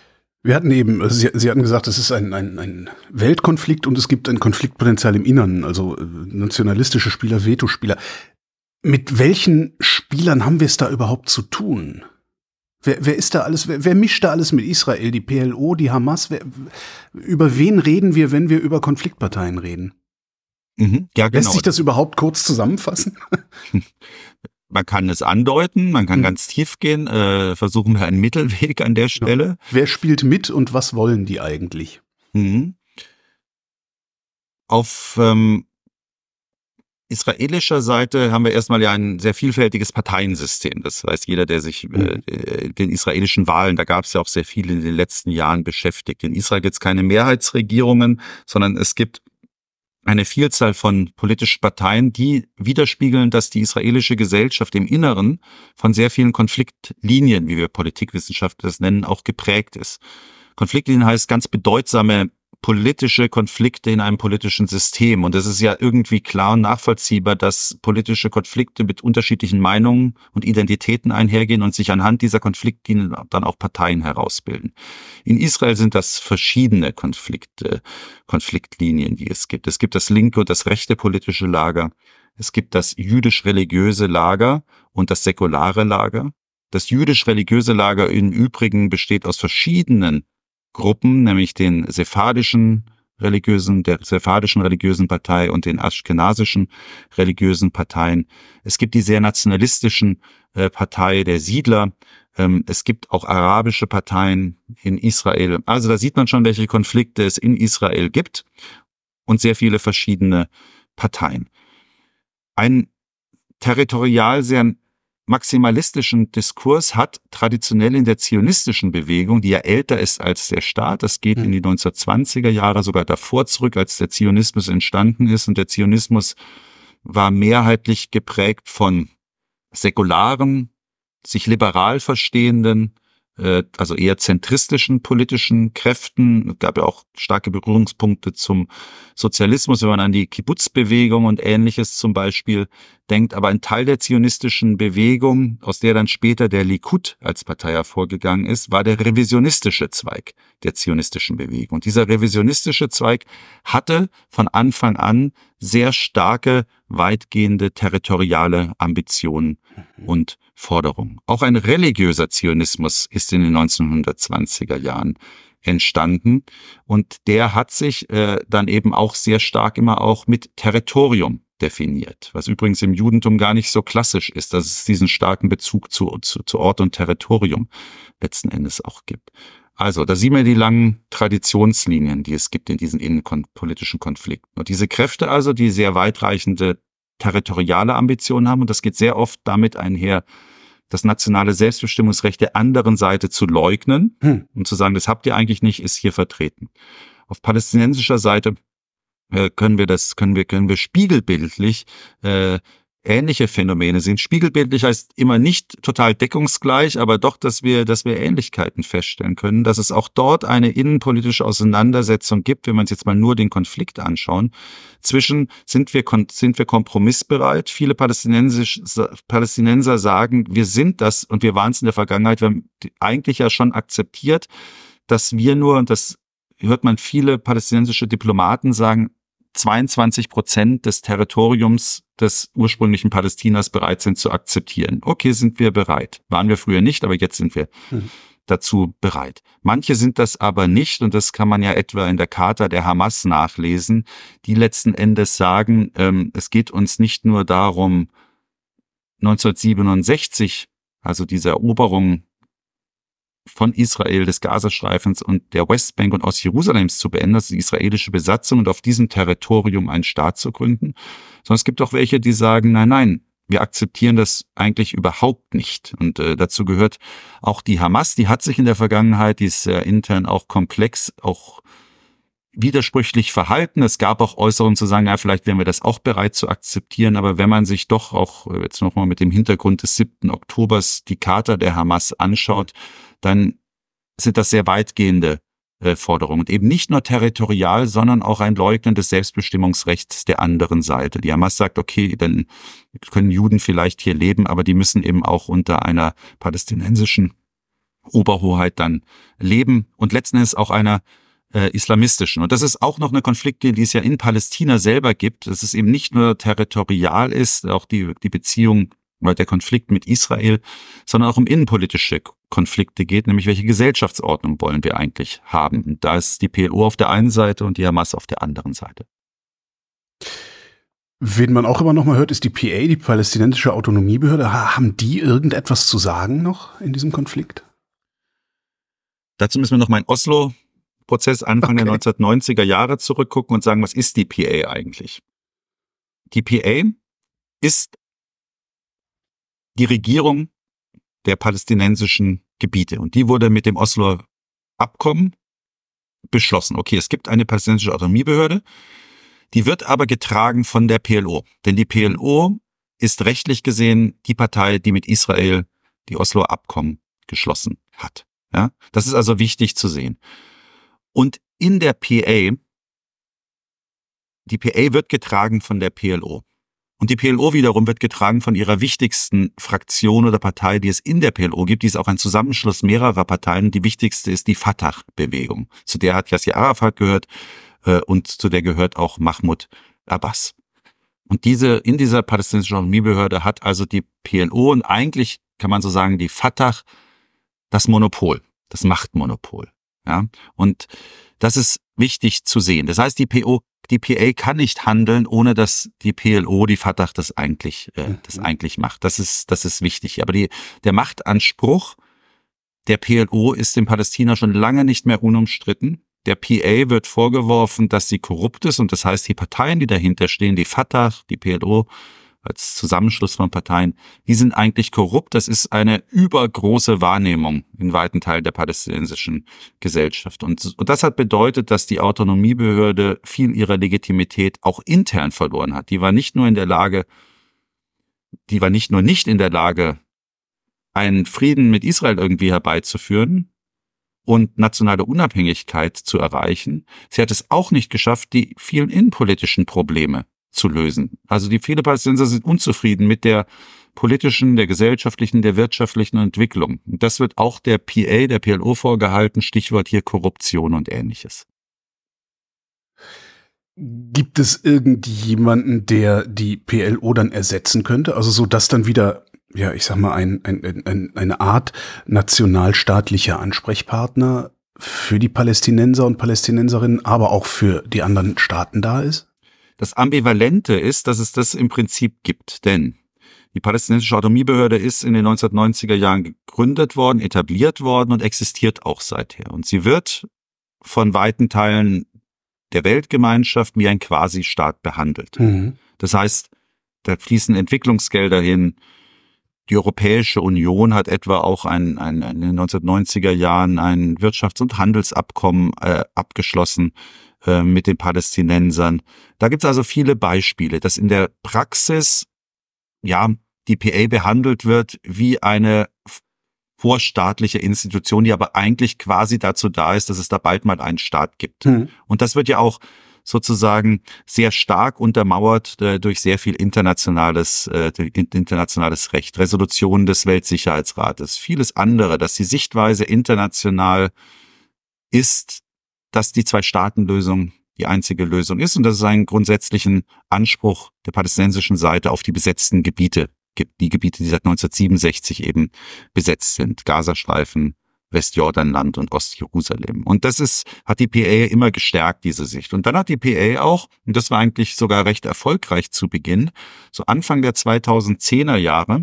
Wir hatten eben, Sie, Sie hatten gesagt, es ist ein, ein, ein Weltkonflikt und es gibt ein Konfliktpotenzial im Inneren, also nationalistische Spieler, Vetospieler. Mit welchen Spielern haben wir es da überhaupt zu tun? Wer, wer ist da alles, wer, wer mischt da alles mit Israel? Die P L O, die Hamas? Wer, über wen reden wir, wenn wir über Konfliktparteien reden? Mhm, ja, genau. Lässt sich das überhaupt kurz zusammenfassen? Man kann es andeuten, man kann hm. ganz tief gehen, äh, versuchen wir einen Mittelweg an der Stelle. Ja. Wer spielt mit und was wollen die eigentlich? Mhm. Auf ähm, israelischer Seite haben wir erstmal ja ein sehr vielfältiges Parteiensystem. Das heißt, jeder, der sich äh, den israelischen Wahlen, da gab es ja auch sehr viele in den letzten Jahren beschäftigt. In Israel gibt es keine Mehrheitsregierungen, sondern es gibt eine Vielzahl von politischen Parteien, die widerspiegeln, dass die israelische Gesellschaft im Inneren von sehr vielen Konfliktlinien, wie wir Politikwissenschaftler das nennen, auch geprägt ist. Konfliktlinien heißt ganz bedeutsame politische Konflikte in einem politischen System. Und es ist ja irgendwie klar und nachvollziehbar, dass politische Konflikte mit unterschiedlichen Meinungen und Identitäten einhergehen und sich anhand dieser Konfliktlinien dann auch Parteien herausbilden. In Israel sind das verschiedene Konflikte, Konfliktlinien, die es gibt. Es gibt das linke und das rechte politische Lager. Es gibt das jüdisch-religiöse Lager und das säkulare Lager. Das jüdisch-religiöse Lager im Übrigen besteht aus verschiedenen Gruppen, nämlich den sephardischen religiösen, der sephardischen religiösen Partei und den aschkenasischen religiösen Parteien. Es gibt die sehr nationalistischen äh, Partei der Siedler. Ähm, es gibt auch arabische Parteien in Israel. Also da sieht man schon, welche Konflikte es in Israel gibt und sehr viele verschiedene Parteien. Ein territorial sehr maximalistischen Diskurs hat traditionell in der zionistischen Bewegung, die ja älter ist als der Staat, das geht in die neunzehnhundertzwanziger Jahre, sogar davor zurück, als der Zionismus entstanden ist. Und der Zionismus war mehrheitlich geprägt von säkularen, sich liberal verstehenden, also eher zentristischen politischen Kräften. Es gab ja auch starke Berührungspunkte zum Sozialismus, wenn man an die Kibbutz-Bewegung und Ähnliches zum Beispiel denkt. Aber ein Teil der zionistischen Bewegung, aus der dann später der Likud als Partei hervorgegangen ist, war der revisionistische Zweig der zionistischen Bewegung. Und dieser revisionistische Zweig hatte von Anfang an sehr starke, weitgehende territoriale Ambitionen und Forderungen. Auch ein religiöser Zionismus ist in den neunzehnhundertzwanziger Jahren entstanden und der hat sich äh, dann eben auch sehr stark immer auch mit Territorium definiert, was übrigens im Judentum gar nicht so klassisch ist, dass es diesen starken Bezug zu, zu, zu Ort und Territorium letzten Endes auch gibt. Also, da sehen wir die langen Traditionslinien, die es gibt in diesen innenpolitischen Konflikten. Und diese Kräfte also, die sehr weitreichende territoriale Ambitionen haben, und das geht sehr oft damit einher, das nationale Selbstbestimmungsrecht der anderen Seite zu leugnen hm. und zu sagen, das habt ihr eigentlich nicht, ist hier vertreten. Auf palästinensischer Seite äh, können wir das, können wir, können wir spiegelbildlich äh, ähnliche Phänomene sehen. Spiegelbildlich heißt immer nicht total deckungsgleich, aber doch, dass wir, dass wir Ähnlichkeiten feststellen können, dass es auch dort eine innenpolitische Auseinandersetzung gibt, wenn wir uns jetzt mal nur den Konflikt anschauen, zwischen sind wir, sind wir kompromissbereit. Viele Palästinensisch, Palästinenser sagen, wir sind das und wir waren es in der Vergangenheit, wir haben eigentlich ja schon akzeptiert, dass wir nur, und das hört man viele palästinensische Diplomaten sagen, zweiundzwanzig Prozent des Territoriums des ursprünglichen Palästinas bereit sind zu akzeptieren. Okay, sind wir bereit. Waren wir früher nicht, aber jetzt sind wir mhm. dazu bereit. Manche sind das aber nicht, und das kann man ja etwa in der Charta der Hamas nachlesen, die letzten Endes sagen, ähm, es geht uns nicht nur darum, neunzehnhundertsiebenundsechzig, also diese Eroberung von Israel, des Gazastreifens und der Westbank und aus Jerusalems zu beenden, also die israelische Besatzung, und auf diesem Territorium einen Staat zu gründen, sondern es gibt auch welche, die sagen, nein, nein, wir akzeptieren das eigentlich überhaupt nicht. Und äh, dazu gehört auch die Hamas, die hat sich in der Vergangenheit, die ist äh, intern auch komplex, auch widersprüchlich verhalten. Es gab auch Äußerungen zu sagen, ja, vielleicht wären wir das auch bereit zu akzeptieren, aber wenn man sich doch auch jetzt nochmal mit dem Hintergrund des siebten Oktobers die Charta der Hamas anschaut, dann sind das sehr weitgehende äh, Forderungen. Und eben nicht nur territorial, sondern auch ein Leugnen des Selbstbestimmungsrechts der anderen Seite. Die Hamas sagt, okay, dann können Juden vielleicht hier leben, aber die müssen eben auch unter einer palästinensischen Oberhoheit dann leben und letzten Endes auch einer äh, islamistischen. Und das ist auch noch eine Konfliktlinie, die es ja in Palästina selber gibt, dass es eben nicht nur territorial ist, auch die, die Beziehung oder der Konflikt mit Israel, sondern auch um innenpolitische Konflikte geht, nämlich welche Gesellschaftsordnung wollen wir eigentlich haben. Und da ist die P L O auf der einen Seite und die Hamas auf der anderen Seite. Wen man auch immer noch mal hört, ist die P A, die palästinensische Autonomiebehörde. Haben die irgendetwas zu sagen noch in diesem Konflikt? Dazu müssen wir noch mal in Oslo-Prozess Anfang okay. der neunzehnhundertneunziger Jahre zurückgucken und sagen, was ist die P A eigentlich? Die P A ist die Regierung der palästinensischen Gebiete. Und die wurde mit dem Osloer Abkommen beschlossen. Okay, es gibt eine palästinensische Autonomiebehörde, die wird aber getragen von der P L O. Denn die P L O ist rechtlich gesehen die Partei, die mit Israel die Osloer Abkommen geschlossen hat. Ja, das ist also wichtig zu sehen. Und in der P A, die P A wird getragen von der P L O. Und die P L O wiederum wird getragen von ihrer wichtigsten Fraktion oder Partei, die es in der P L O gibt. Die ist auch ein Zusammenschluss mehrerer Parteien. Die wichtigste ist die Fatah-Bewegung. Zu der hat Yasser Arafat gehört äh, und zu der gehört auch Mahmoud Abbas. Und diese in dieser palästinensischen Autonomiebehörde hat also die P L O und eigentlich kann man so sagen die Fatah das Monopol, das Machtmonopol. Ja? Und das ist wichtig zu sehen. Das heißt, die P O Die P A kann nicht handeln, ohne dass die P L O, die Fatah, das eigentlich, äh, das eigentlich macht. Das ist, das ist wichtig. Aber die, der Machtanspruch der P L O ist in Palästina schon lange nicht mehr unumstritten. Der P A wird vorgeworfen, dass sie korrupt ist und das heißt, die Parteien, die dahinter stehen, die Fatah, die P L O als Zusammenschluss von Parteien, die sind eigentlich korrupt. Das ist eine übergroße Wahrnehmung in weiten Teilen der palästinensischen Gesellschaft. Und, und das hat bedeutet, dass die Autonomiebehörde viel ihrer Legitimität auch intern verloren hat. Die war nicht nur in der Lage, die war nicht nur nicht in der Lage, einen Frieden mit Israel irgendwie herbeizuführen und nationale Unabhängigkeit zu erreichen. Sie hat es auch nicht geschafft, die vielen innenpolitischen Probleme zu lösen. Also die viele Palästinenser sind unzufrieden mit der politischen, der gesellschaftlichen, der wirtschaftlichen Entwicklung. Und das wird auch der P A, der P L O vorgehalten, Stichwort hier Korruption und Ähnliches. Gibt es irgendjemanden, der die P L O dann ersetzen könnte? Also so, dass dann wieder, ja, ich sag mal, ein, ein, ein, eine Art nationalstaatlicher Ansprechpartner für die Palästinenser und Palästinenserinnen, aber auch für die anderen Staaten da ist? Das Ambivalente ist, dass es das im Prinzip gibt, denn die palästinensische Autonomiebehörde ist in den neunzehnhundertneunziger Jahren gegründet worden, etabliert worden und existiert auch seither. Und sie wird von weiten Teilen der Weltgemeinschaft wie ein Quasi-Staat behandelt. Mhm. Das heißt, da fließen Entwicklungsgelder hin. Die Europäische Union hat etwa auch ein, ein, in den neunzehnhundertneunziger Jahren ein Wirtschafts- und Handelsabkommen äh, abgeschlossen äh, mit den Palästinensern. Da gibt es also viele Beispiele, dass in der Praxis ja die P A behandelt wird wie eine vorstaatliche Institution, die aber eigentlich quasi dazu da ist, dass es da bald mal einen Staat gibt. Mhm. Und das wird ja auch sozusagen sehr stark untermauert äh, durch sehr viel internationales äh, internationales Recht, Resolutionen des Weltsicherheitsrates, vieles andere, dass die Sichtweise international ist, dass die Zwei-Staaten-Lösung die einzige Lösung ist und dass es einen grundsätzlichen Anspruch der palästinensischen Seite auf die besetzten Gebiete gibt, die Gebiete, die seit neunzehnhundertsiebenundsechzig eben besetzt sind, Gazastreifen, Westjordanland und Ostjerusalem. Und das ist, hat die P A immer gestärkt, diese Sicht. Und dann hat die P A auch, und das war eigentlich sogar recht erfolgreich zu Beginn, so Anfang der zweitausendzehner Jahre,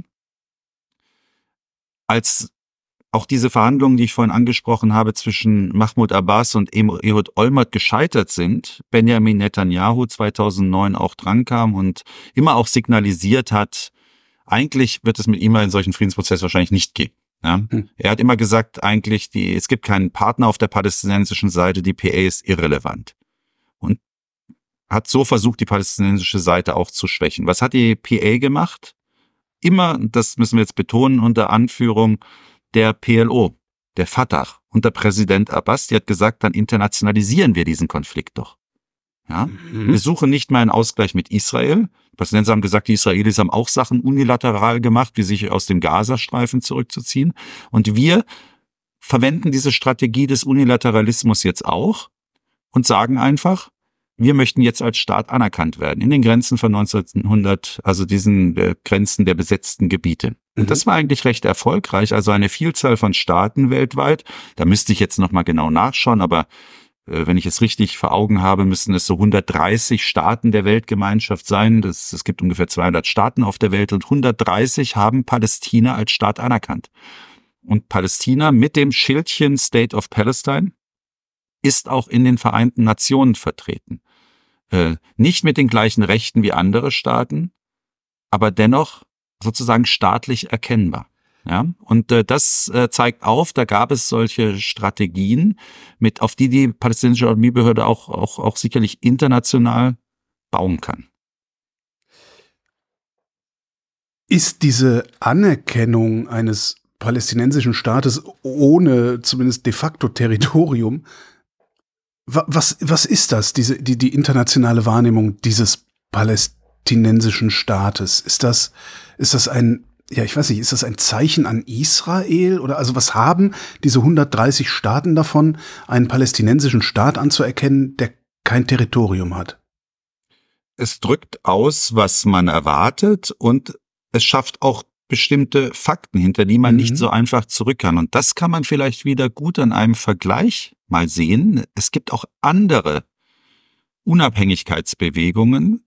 als auch diese Verhandlungen, die ich vorhin angesprochen habe, zwischen Mahmoud Abbas und Ehud Olmert gescheitert sind, Benjamin Netanyahu zweitausendneun auch drankam und immer auch signalisiert hat, eigentlich wird es mit ihm in solchen Friedensprozess wahrscheinlich nicht gehen. Ja? Hm. Er hat immer gesagt, eigentlich, die, es gibt keinen Partner auf der palästinensischen Seite, die P A ist irrelevant. Und hat so versucht, die palästinensische Seite auch zu schwächen. Was hat die P A gemacht? Immer, das müssen wir jetzt betonen, unter Anführung der P L O, der Fatah, unter Präsident Abbas, die hat gesagt, dann internationalisieren wir diesen Konflikt doch. Ja? Mhm. Wir suchen nicht mal einen Ausgleich mit Israel. Die Palästinenser haben gesagt, die Israelis haben auch Sachen unilateral gemacht, wie sich aus dem Gazastreifen zurückzuziehen. Und wir verwenden diese Strategie des Unilateralismus jetzt auch und sagen einfach, wir möchten jetzt als Staat anerkannt werden in den Grenzen von neunzehnhundert, also diesen äh, Grenzen der besetzten Gebiete. Und Mhm. das war eigentlich recht erfolgreich, also eine Vielzahl von Staaten weltweit. Da müsste ich jetzt nochmal genau nachschauen, aber äh, wenn ich es richtig vor Augen habe, müssten es so hundertdreißig Staaten der Weltgemeinschaft sein. Das, es gibt ungefähr zweihundert Staaten auf der Welt und hundertdreißig haben Palästina als Staat anerkannt. Und Palästina mit dem Schildchen State of Palestine ist auch in den Vereinten Nationen vertreten. Äh, nicht mit den gleichen Rechten wie andere Staaten, aber dennoch sozusagen staatlich erkennbar. Ja, und äh, das äh, zeigt auf, da gab es solche Strategien, mit auf die die palästinensische Autonomiebehörde auch auch auch sicherlich international bauen kann. Ist diese Anerkennung eines palästinensischen Staates ohne zumindest de facto Territorium, wa- was was ist das, diese die die internationale Wahrnehmung dieses palästinensischen Staates? Ist das ist das ein Ja, ich weiß nicht, ist das ein Zeichen an Israel oder also was haben diese hundertdreißig Staaten davon, einen palästinensischen Staat anzuerkennen, der kein Territorium hat? Es drückt aus, was man erwartet, und es schafft auch bestimmte Fakten, hinter die man Mhm. nicht so einfach zurück kann. Und das kann man vielleicht wieder gut an einem Vergleich mal sehen. Es gibt auch andere Unabhängigkeitsbewegungen,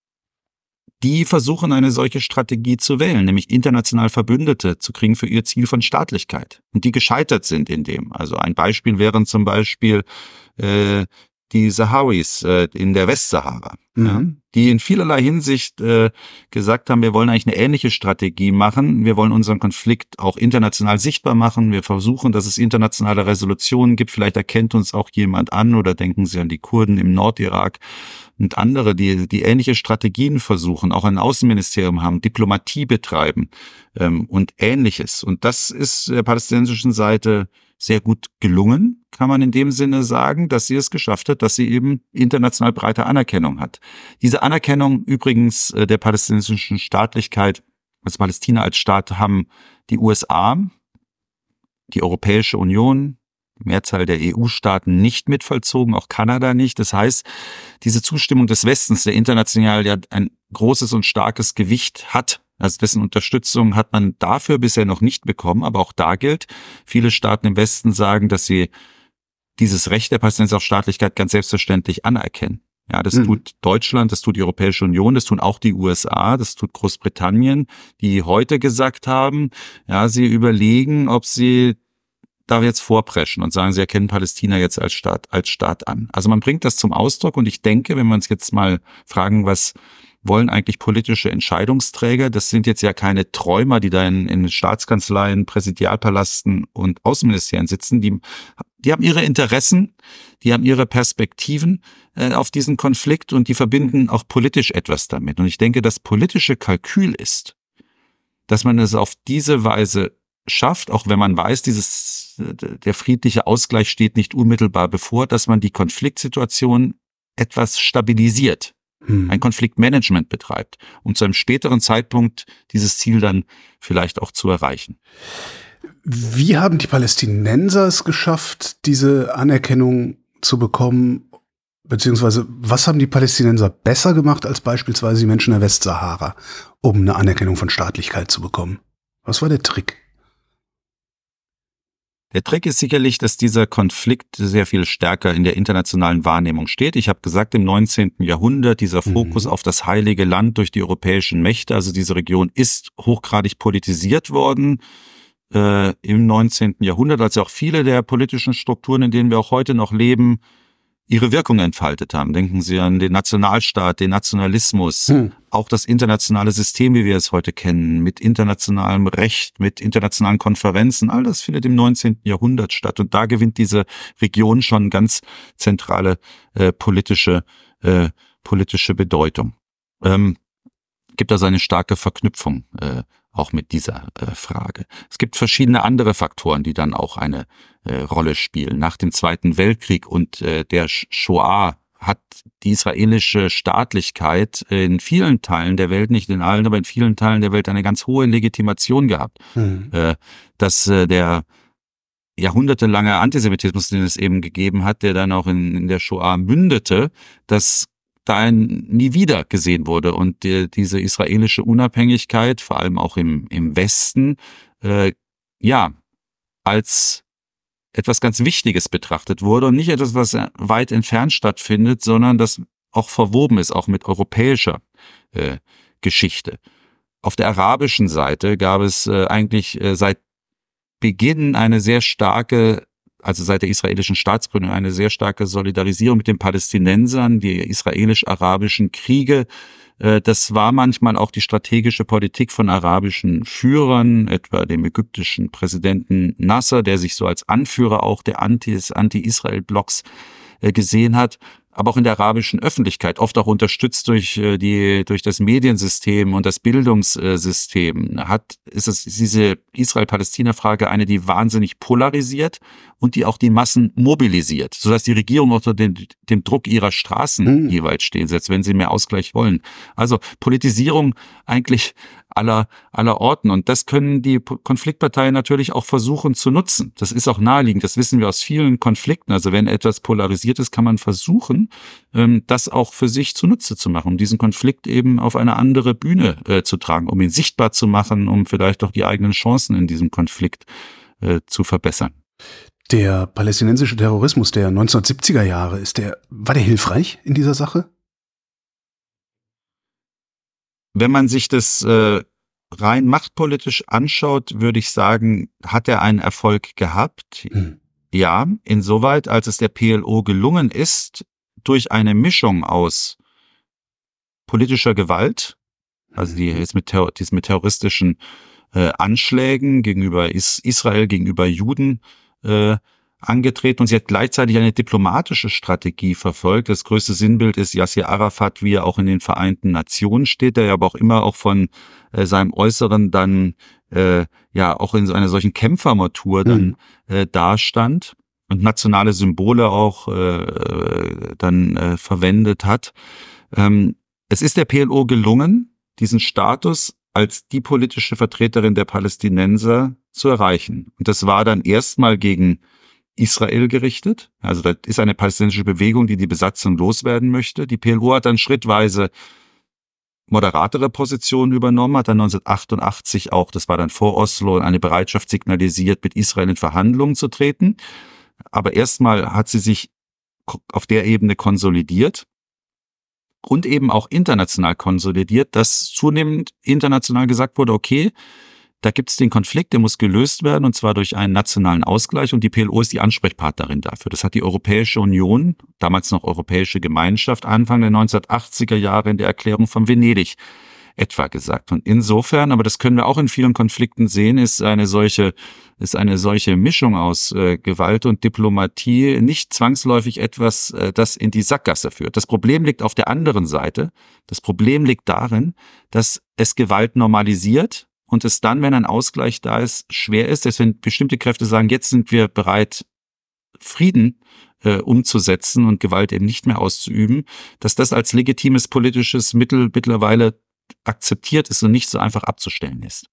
die versuchen, eine solche Strategie zu wählen, nämlich international Verbündete zu kriegen für ihr Ziel von Staatlichkeit. Und die gescheitert sind in dem. Also ein Beispiel wären zum Beispiel äh, die Sahrawis äh, in der Westsahara, Mhm. ja, die in vielerlei Hinsicht äh, gesagt haben, wir wollen eigentlich eine ähnliche Strategie machen. Wir wollen unseren Konflikt auch international sichtbar machen. Wir versuchen, dass es internationale Resolutionen gibt. Vielleicht erkennt uns auch jemand an, oder denken Sie an die Kurden im Nordirak und andere, die die ähnliche Strategien versuchen, auch ein Außenministerium haben, Diplomatie betreiben ähm, und Ähnliches. Und das ist der palästinensischen Seite sehr gut gelungen, kann man in dem Sinne sagen, dass sie es geschafft hat, dass sie eben international breite Anerkennung hat. Diese Anerkennung übrigens äh, der palästinensischen Staatlichkeit, also Palästina als Staat, haben die U S A, die Europäische Union, die Mehrzahl der E U-Staaten nicht mit vollzogen, auch Kanada nicht. Das heißt, diese Zustimmung des Westens, der international ja ein großes und starkes Gewicht hat, also dessen Unterstützung hat man dafür bisher noch nicht bekommen, aber auch da gilt, viele Staaten im Westen sagen, dass sie dieses Recht der Palästinenser auf Staatlichkeit ganz selbstverständlich anerkennen. Ja, das Mhm. tut Deutschland, das tut die Europäische Union, das tun auch die U S A, das tut Großbritannien, die heute gesagt haben, ja, sie überlegen, ob sie da jetzt vorpreschen und sagen, sie erkennen Palästina jetzt als Staat, als Staat an. Also man bringt das zum Ausdruck, und ich denke, wenn wir uns jetzt mal fragen, was wollen eigentlich politische Entscheidungsträger? Das sind jetzt ja keine Träumer, die da in, in Staatskanzleien, Präsidialpalasten und Außenministerien sitzen. Die, die haben ihre Interessen, die haben ihre Perspektiven äh, auf diesen Konflikt, und die verbinden auch politisch etwas damit. Und ich denke, das politische Kalkül ist, dass man es auf diese Weise schafft, auch wenn man weiß, dieses, der friedliche Ausgleich steht nicht unmittelbar bevor, dass man die Konfliktsituation etwas stabilisiert, Hm. ein Konfliktmanagement betreibt, um zu einem späteren Zeitpunkt dieses Ziel dann vielleicht auch zu erreichen. Wie haben die Palästinenser es geschafft, diese Anerkennung zu bekommen? Beziehungsweise, was haben die Palästinenser besser gemacht als beispielsweise die Menschen der Westsahara, um eine Anerkennung von Staatlichkeit zu bekommen? Was war der Trick? Der Trick ist sicherlich, dass dieser Konflikt sehr viel stärker in der internationalen Wahrnehmung steht. Ich habe gesagt, im neunzehnten Jahrhundert dieser Fokus Mhm. auf das Heilige Land durch die europäischen Mächte, also diese Region ist hochgradig politisiert worden äh, im neunzehnten Jahrhundert, als auch viele der politischen Strukturen, in denen wir auch heute noch leben, ihre Wirkung entfaltet haben. Denken Sie an den Nationalstaat, den Nationalismus, Hm. auch das internationale System, wie wir es heute kennen, mit internationalem Recht, mit internationalen Konferenzen, all das findet im neunzehnten Jahrhundert statt. Und da gewinnt diese Region schon ganz zentrale äh, politische, äh, politische Bedeutung. Ähm, gibt also eine starke Verknüpfung äh, auch mit dieser äh, Frage. Es gibt verschiedene andere Faktoren, die dann auch eine äh, Rolle spielen. Nach dem Zweiten Weltkrieg und äh, der Shoah hat die israelische Staatlichkeit in vielen Teilen der Welt, nicht in allen, aber in vielen Teilen der Welt eine ganz hohe Legitimation gehabt. Hm. Äh, dass äh, der jahrhundertelanger Antisemitismus, den es eben gegeben hat, der dann auch in, in der Shoah mündete, dass da nie wieder gesehen wurde. Und die, diese israelische Unabhängigkeit, vor allem auch im, im Westen, äh, ja, als etwas ganz Wichtiges betrachtet wurde und nicht etwas, was weit entfernt stattfindet, sondern das auch verwoben ist, auch mit europäischer äh, Geschichte. Auf der arabischen Seite gab es äh, eigentlich äh, seit Beginn eine sehr starke, also seit der israelischen Staatsgründung, eine sehr starke Solidarisierung mit den Palästinensern, die israelisch-arabischen Kriege. Äh, das war manchmal auch die strategische Politik von arabischen Führern, etwa dem ägyptischen Präsidenten Nasser, der sich so als Anführer auch der Anti- des Anti-Israel-Blocks äh, gesehen hat. Aber auch in der arabischen Öffentlichkeit, oft auch unterstützt durch die durch das Mediensystem und das Bildungssystem, hat ist es diese Israel-Palästina-Frage eine, die wahnsinnig polarisiert und die auch die Massen mobilisiert, sodass die Regierung unter dem, dem Druck ihrer Straßen hm. jeweils stehen setzt, wenn sie mehr Ausgleich wollen. Also Politisierung eigentlich aller aller Orten, und das können die Konfliktparteien natürlich auch versuchen zu nutzen. Das ist auch naheliegend, das wissen wir aus vielen Konflikten. Also wenn etwas polarisiert ist, kann man versuchen, das auch für sich zunutze zu machen, um diesen Konflikt eben auf eine andere Bühne äh, zu tragen, um ihn sichtbar zu machen, um vielleicht auch die eigenen Chancen in diesem Konflikt äh, zu verbessern. Der palästinensische Terrorismus der neunzehnhundertsiebziger Jahre, ist der, war der hilfreich in dieser Sache? Wenn man sich das äh, rein machtpolitisch anschaut, würde ich sagen, hat er einen Erfolg gehabt. Hm. Ja, insoweit, als es der P L O gelungen ist, durch eine Mischung aus politischer Gewalt, also die jetzt mit, Terror, die mit terroristischen äh, Anschlägen gegenüber Is- Israel, gegenüber Juden äh, angetreten, und sie hat gleichzeitig eine diplomatische Strategie verfolgt. Das größte Sinnbild ist Yasser Arafat, wie er auch in den Vereinten Nationen steht, der ja aber auch immer auch von äh, seinem Äußeren dann äh, ja auch in so einer solchen Kämpfermotur dann mhm. äh, dastand und nationale Symbole auch äh, dann äh, verwendet hat. Ähm, es ist der P L O gelungen, diesen Status als die politische Vertreterin der Palästinenser zu erreichen. Und das war dann erstmal gegen Israel gerichtet. Also das ist eine palästinensische Bewegung, die die Besatzung loswerden möchte. Die P L O hat dann schrittweise moderatere Positionen übernommen, hat dann neunzehnhundertachtundachtzig auch, das war dann vor Oslo, eine Bereitschaft signalisiert, mit Israel in Verhandlungen zu treten. Aber erstmal hat sie sich auf der Ebene konsolidiert und eben auch international konsolidiert, dass zunehmend international gesagt wurde, okay, da gibt es den Konflikt, der muss gelöst werden, und zwar durch einen nationalen Ausgleich, und die P L O ist die Ansprechpartnerin dafür. Das hat die Europäische Union, damals noch Europäische Gemeinschaft, Anfang der neunzehnhundertachtziger Jahre in der Erklärung von Venedig etwa gesagt. Und insofern, aber das können wir auch in vielen Konflikten sehen, ist eine solche, ist eine solche Mischung aus äh, Gewalt und Diplomatie nicht zwangsläufig etwas, äh, das in die Sackgasse führt. Das Problem liegt auf der anderen Seite. Das Problem liegt darin, dass es Gewalt normalisiert und es dann, wenn ein Ausgleich da ist, schwer ist, dass wenn bestimmte Kräfte sagen, jetzt sind wir bereit, Frieden äh, umzusetzen und Gewalt eben nicht mehr auszuüben, dass das als legitimes politisches Mittel mittlerweile akzeptiert ist und nicht so einfach abzustellen ist.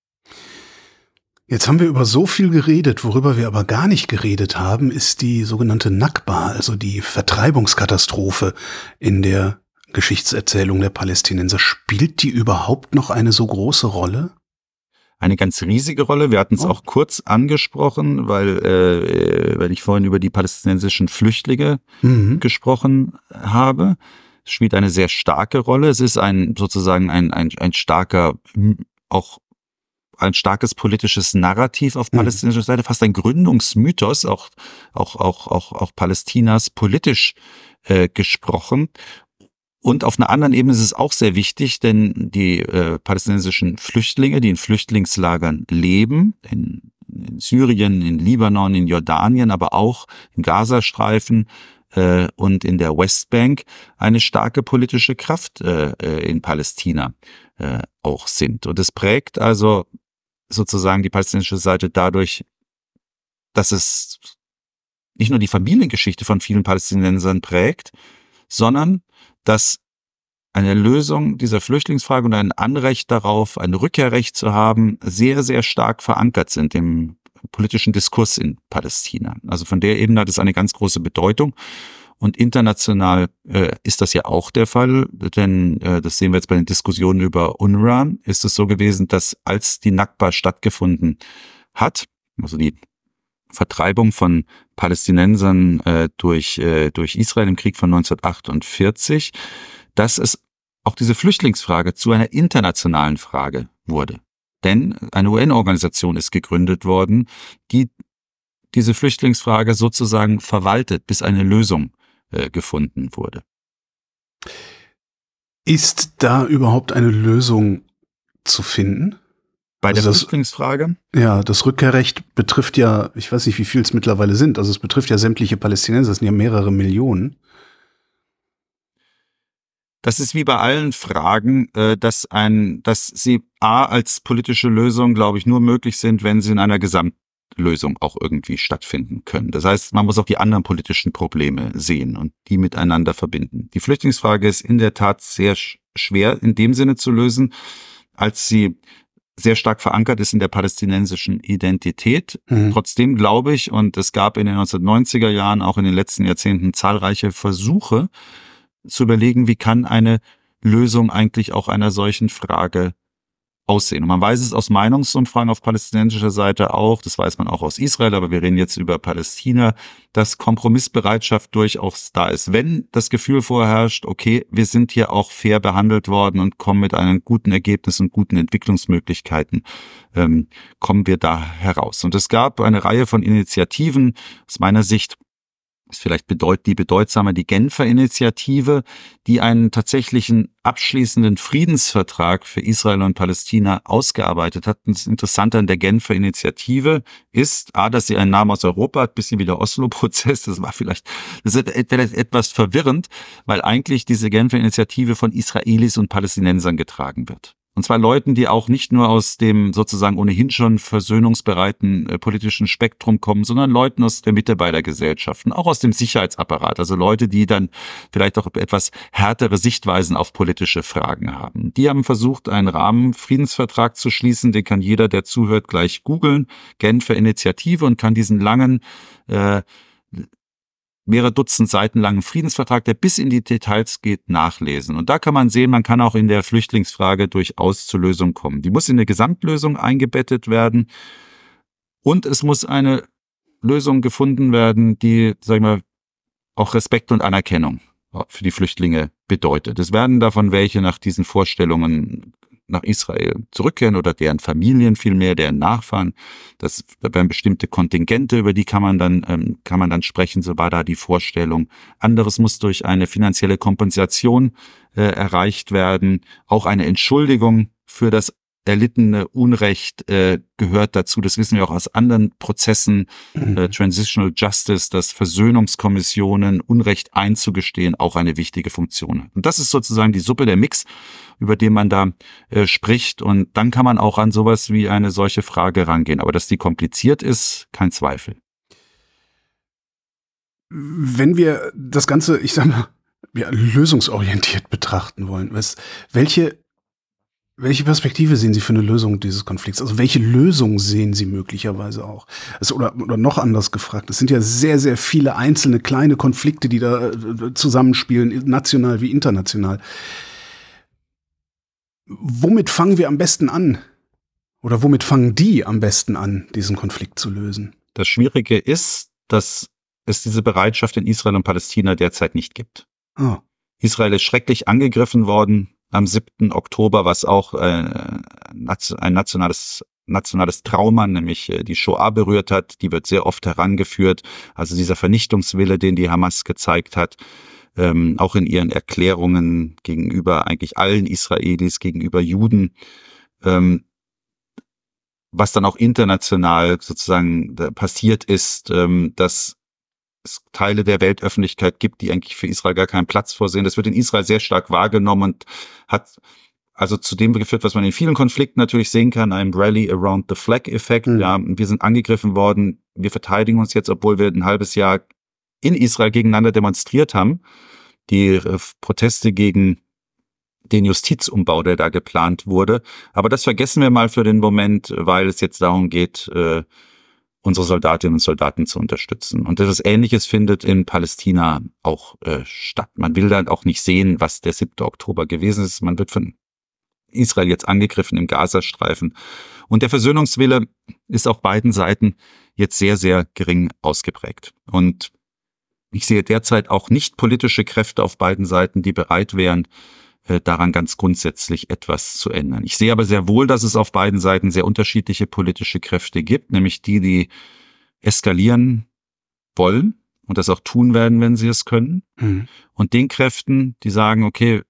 Jetzt haben wir über so viel geredet, worüber wir aber gar nicht geredet haben, ist die sogenannte Nakba, also die Vertreibungskatastrophe in der Geschichtserzählung der Palästinenser. Spielt die überhaupt noch eine so große Rolle? Eine ganz riesige Rolle. Wir hatten es oh. auch kurz angesprochen, weil, äh, weil ich vorhin über die palästinensischen Flüchtlinge mhm. gesprochen habe. Es spielt eine sehr starke Rolle. Es ist ein sozusagen ein ein, ein starker, auch ein starkes politisches Narrativ auf palästinensischer Seite, fast ein Gründungsmythos, auch auch auch auch auch Palästinas politisch äh, gesprochen. Und auf einer anderen Ebene ist es auch sehr wichtig, denn die äh, palästinensischen Flüchtlinge, die in Flüchtlingslagern leben, in, in Syrien, in Libanon, in Jordanien, aber auch im Gazastreifen äh, und in der Westbank, eine starke politische Kraft äh, in Palästina äh, auch sind. Und es prägt also sozusagen die palästinensische Seite dadurch, dass es nicht nur die Familiengeschichte von vielen Palästinensern prägt, sondern dass eine Lösung dieser Flüchtlingsfrage und ein Anrecht darauf, ein Rückkehrrecht zu haben, sehr, sehr stark verankert sind im politischen Diskurs in Palästina. Also von der Ebene hat es eine ganz große Bedeutung. Und international äh, ist das ja auch der Fall, denn äh, das sehen wir jetzt bei den Diskussionen über UNRWA, ist es so gewesen, dass als die Nakba stattgefunden hat, also die Vertreibung von Palästinensern äh, durch, äh, durch Israel im Krieg von neunzehnhundertachtundvierzig, dass es auch diese Flüchtlingsfrage zu einer internationalen Frage wurde. Denn eine U N-Organisation ist gegründet worden, die diese Flüchtlingsfrage sozusagen verwaltet, bis eine Lösung äh, gefunden wurde. Ist da überhaupt eine Lösung zu finden? Bei der also das, Flüchtlingsfrage? Ja, das Rückkehrrecht betrifft ja, ich weiß nicht, wie viel es mittlerweile sind, also es betrifft ja sämtliche Palästinenser, es sind ja mehrere Millionen. Das ist wie bei allen Fragen, äh, dass ein, dass sie A als politische Lösung, glaube ich, nur möglich sind, wenn sie in einer Gesamtlösung auch irgendwie stattfinden können. Das heißt, man muss auch die anderen politischen Probleme sehen und die miteinander verbinden. Die Flüchtlingsfrage ist in der Tat sehr schwer in dem Sinne zu lösen, als sie sehr stark verankert ist in der palästinensischen Identität. Mhm. Trotzdem glaube ich, und es gab in den neunzehnhundertneunziger Jahren, auch in den letzten Jahrzehnten, zahlreiche Versuche zu überlegen, wie kann eine Lösung eigentlich auch einer solchen Frage aussehen. Und man weiß es aus Meinungsumfragen auf palästinensischer Seite auch, das weiß man auch aus Israel, aber wir reden jetzt über Palästina, dass Kompromissbereitschaft durchaus da ist. Wenn das Gefühl vorherrscht, okay, wir sind hier auch fair behandelt worden und kommen mit einem guten Ergebnis und guten Entwicklungsmöglichkeiten, ähm, kommen wir da heraus. Und es gab eine Reihe von Initiativen, aus meiner Sicht ist vielleicht bedeut, die bedeutsamer die Genfer Initiative, die einen tatsächlichen abschließenden Friedensvertrag für Israel und Palästina ausgearbeitet hat. Und das Interessante an der Genfer Initiative ist, A, dass sie einen Namen aus Europa hat, bisschen wie der Oslo-Prozess. Das war vielleicht, das ist etwas verwirrend, weil eigentlich diese Genfer Initiative von Israelis und Palästinensern getragen wird. Und zwar Leuten, die auch nicht nur aus dem sozusagen ohnehin schon versöhnungsbereiten äh, politischen Spektrum kommen, sondern Leuten aus der Mitte beider Gesellschaften, auch aus dem Sicherheitsapparat. Also Leute, die dann vielleicht auch etwas härtere Sichtweisen auf politische Fragen haben. Die haben versucht, einen Rahmenfriedensvertrag zu schließen. Den kann jeder, der zuhört, gleich googeln. Genfer Initiative, und kann diesen langen äh, mehrere Dutzend Seiten langen Friedensvertrag, der bis in die Details geht, nachlesen. Und da kann man sehen, man kann auch in der Flüchtlingsfrage durchaus zur Lösung kommen. Die muss in eine Gesamtlösung eingebettet werden und es muss eine Lösung gefunden werden, die, sagen wir, auch Respekt und Anerkennung für die Flüchtlinge bedeutet. Es werden davon welche nach diesen Vorstellungen nach Israel zurückkehren oder deren Familien vielmehr, deren Nachfahren. Das werden bestimmte Kontingente, über die kann man dann ähm, kann man dann sprechen, so war da die Vorstellung. Anderes muss durch eine finanzielle Kompensation äh, erreicht werden. Auch eine Entschuldigung für das erlittene Unrecht äh, gehört dazu. Das wissen wir auch aus anderen Prozessen, mhm. äh, Transitional Justice, dass Versöhnungskommissionen Unrecht einzugestehen auch eine wichtige Funktion hat. Und das ist sozusagen die Suppe, der Mix, über den man da äh, spricht. Und dann kann man auch an sowas wie eine solche Frage rangehen. Aber dass die kompliziert ist, kein Zweifel. Wenn wir das Ganze, ich sag mal, ja, lösungsorientiert betrachten wollen, was, welche Welche Perspektive sehen Sie für eine Lösung dieses Konflikts? Also welche Lösung sehen Sie möglicherweise auch? Also, oder, oder noch anders gefragt, es sind ja sehr, sehr viele einzelne kleine Konflikte, die da äh, zusammenspielen, national wie international. Womit fangen wir am besten an? Oder womit fangen die am besten an, diesen Konflikt zu lösen? Das Schwierige ist, dass es diese Bereitschaft in Israel und Palästina derzeit nicht gibt. Oh. Israel ist schrecklich angegriffen worden am siebten Oktober, was auch äh, ein nationales nationales Trauma, nämlich äh, die Shoah berührt hat. Die wird sehr oft herangeführt. Also dieser Vernichtungswille, den die Hamas gezeigt hat, ähm, auch in ihren Erklärungen gegenüber eigentlich allen Israelis, gegenüber Juden, ähm, was dann auch international sozusagen passiert ist, ähm, dass es Teile der Weltöffentlichkeit gibt, die eigentlich für Israel gar keinen Platz vorsehen. Das wird in Israel sehr stark wahrgenommen und hat also zu dem geführt, was man in vielen Konflikten natürlich sehen kann, einem Rally around the Flag-Effekt. Mhm. Ja, wir sind angegriffen worden, wir verteidigen uns jetzt, obwohl wir ein halbes Jahr in Israel gegeneinander demonstriert haben. Die äh, Proteste gegen den Justizumbau, der da geplant wurde. Aber das vergessen wir mal für den Moment, weil es jetzt darum geht, äh, unsere Soldatinnen und Soldaten zu unterstützen. Und das Ähnliches findet in Palästina auch äh, statt. Man will dann auch nicht sehen, was der siebte Oktober gewesen ist. Man wird von Israel jetzt angegriffen im Gazastreifen. Und der Versöhnungswille ist auf beiden Seiten jetzt sehr, sehr gering ausgeprägt. Und ich sehe derzeit auch nicht politische Kräfte auf beiden Seiten, die bereit wären, äh, daran ganz grundsätzlich etwas zu ändern. Ich sehe aber sehr wohl, dass es auf beiden Seiten sehr unterschiedliche politische Kräfte gibt, nämlich die, die eskalieren wollen und das auch tun werden, wenn sie es können. Mhm. Und den Kräften, die sagen, okay,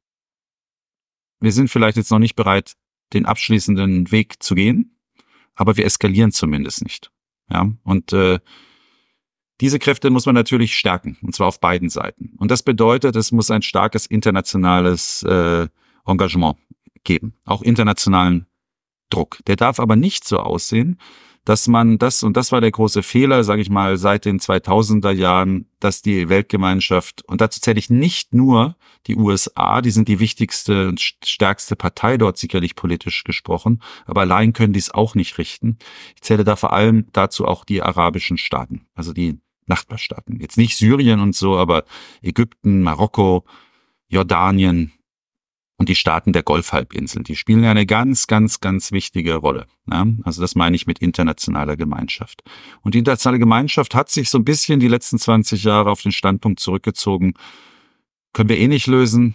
wir sind vielleicht jetzt noch nicht bereit, den abschließenden Weg zu gehen, aber wir eskalieren zumindest nicht. Ja, und äh, diese Kräfte muss man natürlich stärken, und zwar auf beiden Seiten. Und das bedeutet, es muss ein starkes internationales äh, Engagement geben, auch internationalen Druck. Der darf aber nicht so aussehen, dass man das, und das war der große Fehler, sage ich mal, seit den zweitausender Jahren, dass die Weltgemeinschaft, und dazu zähle ich nicht nur die U S A, die sind die wichtigste und stärkste Partei dort sicherlich politisch gesprochen, aber allein können die es auch nicht richten. Ich zähle da vor allem dazu auch die arabischen Staaten, also die Nachbarstaaten. Jetzt nicht Syrien und so, aber Ägypten, Marokko, Jordanien und die Staaten der Golfhalbinsel. Die spielen ja eine ganz, ganz, ganz wichtige Rolle. Ja? Also das meine ich mit internationaler Gemeinschaft. Und die internationale Gemeinschaft hat sich so ein bisschen die letzten zwanzig Jahre auf den Standpunkt zurückgezogen, können wir eh nicht lösen,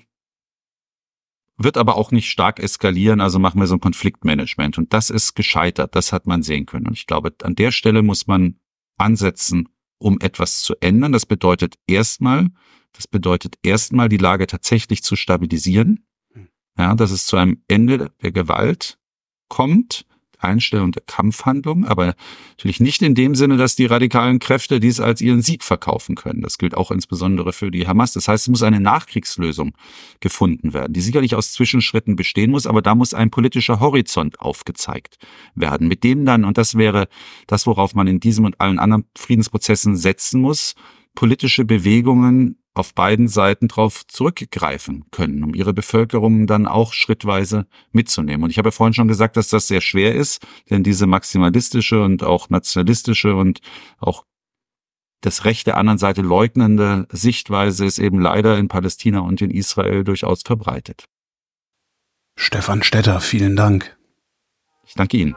wird aber auch nicht stark eskalieren, also machen wir so ein Konfliktmanagement. Und das ist gescheitert, das hat man sehen können. Und ich glaube, an der Stelle muss man ansetzen, um etwas zu ändern. Das bedeutet erstmal, das bedeutet erstmal, die Lage tatsächlich zu stabilisieren. Ja, dass es zu einem Ende der Gewalt kommt, Einstellung der Kampfhandlung, aber natürlich nicht in dem Sinne, dass die radikalen Kräfte dies als ihren Sieg verkaufen können. Das gilt auch insbesondere für die Hamas. Das heißt, es muss eine Nachkriegslösung gefunden werden, die sicherlich aus Zwischenschritten bestehen muss, aber da muss ein politischer Horizont aufgezeigt werden, mit dem dann, und das wäre das, worauf man in diesem und allen anderen Friedensprozessen setzen muss, politische Bewegungen auf beiden Seiten drauf zurückgreifen können, um ihre Bevölkerung dann auch schrittweise mitzunehmen. Und ich habe ja vorhin schon gesagt, dass das sehr schwer ist, denn diese maximalistische und auch nationalistische und auch das Recht der anderen Seite leugnende Sichtweise ist eben leider in Palästina und in Israel durchaus verbreitet. Stefan Stetter, vielen Dank. Ich danke Ihnen.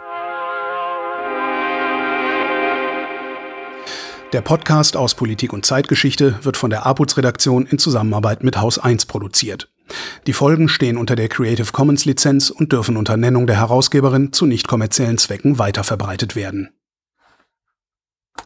Der Podcast aus Politik und Zeitgeschichte wird von der A P U Z-Redaktion in Zusammenarbeit mit Haus eins produziert. Die Folgen stehen unter der Creative Commons Lizenz und dürfen unter Nennung der Herausgeberin zu nicht kommerziellen Zwecken weiterverbreitet werden.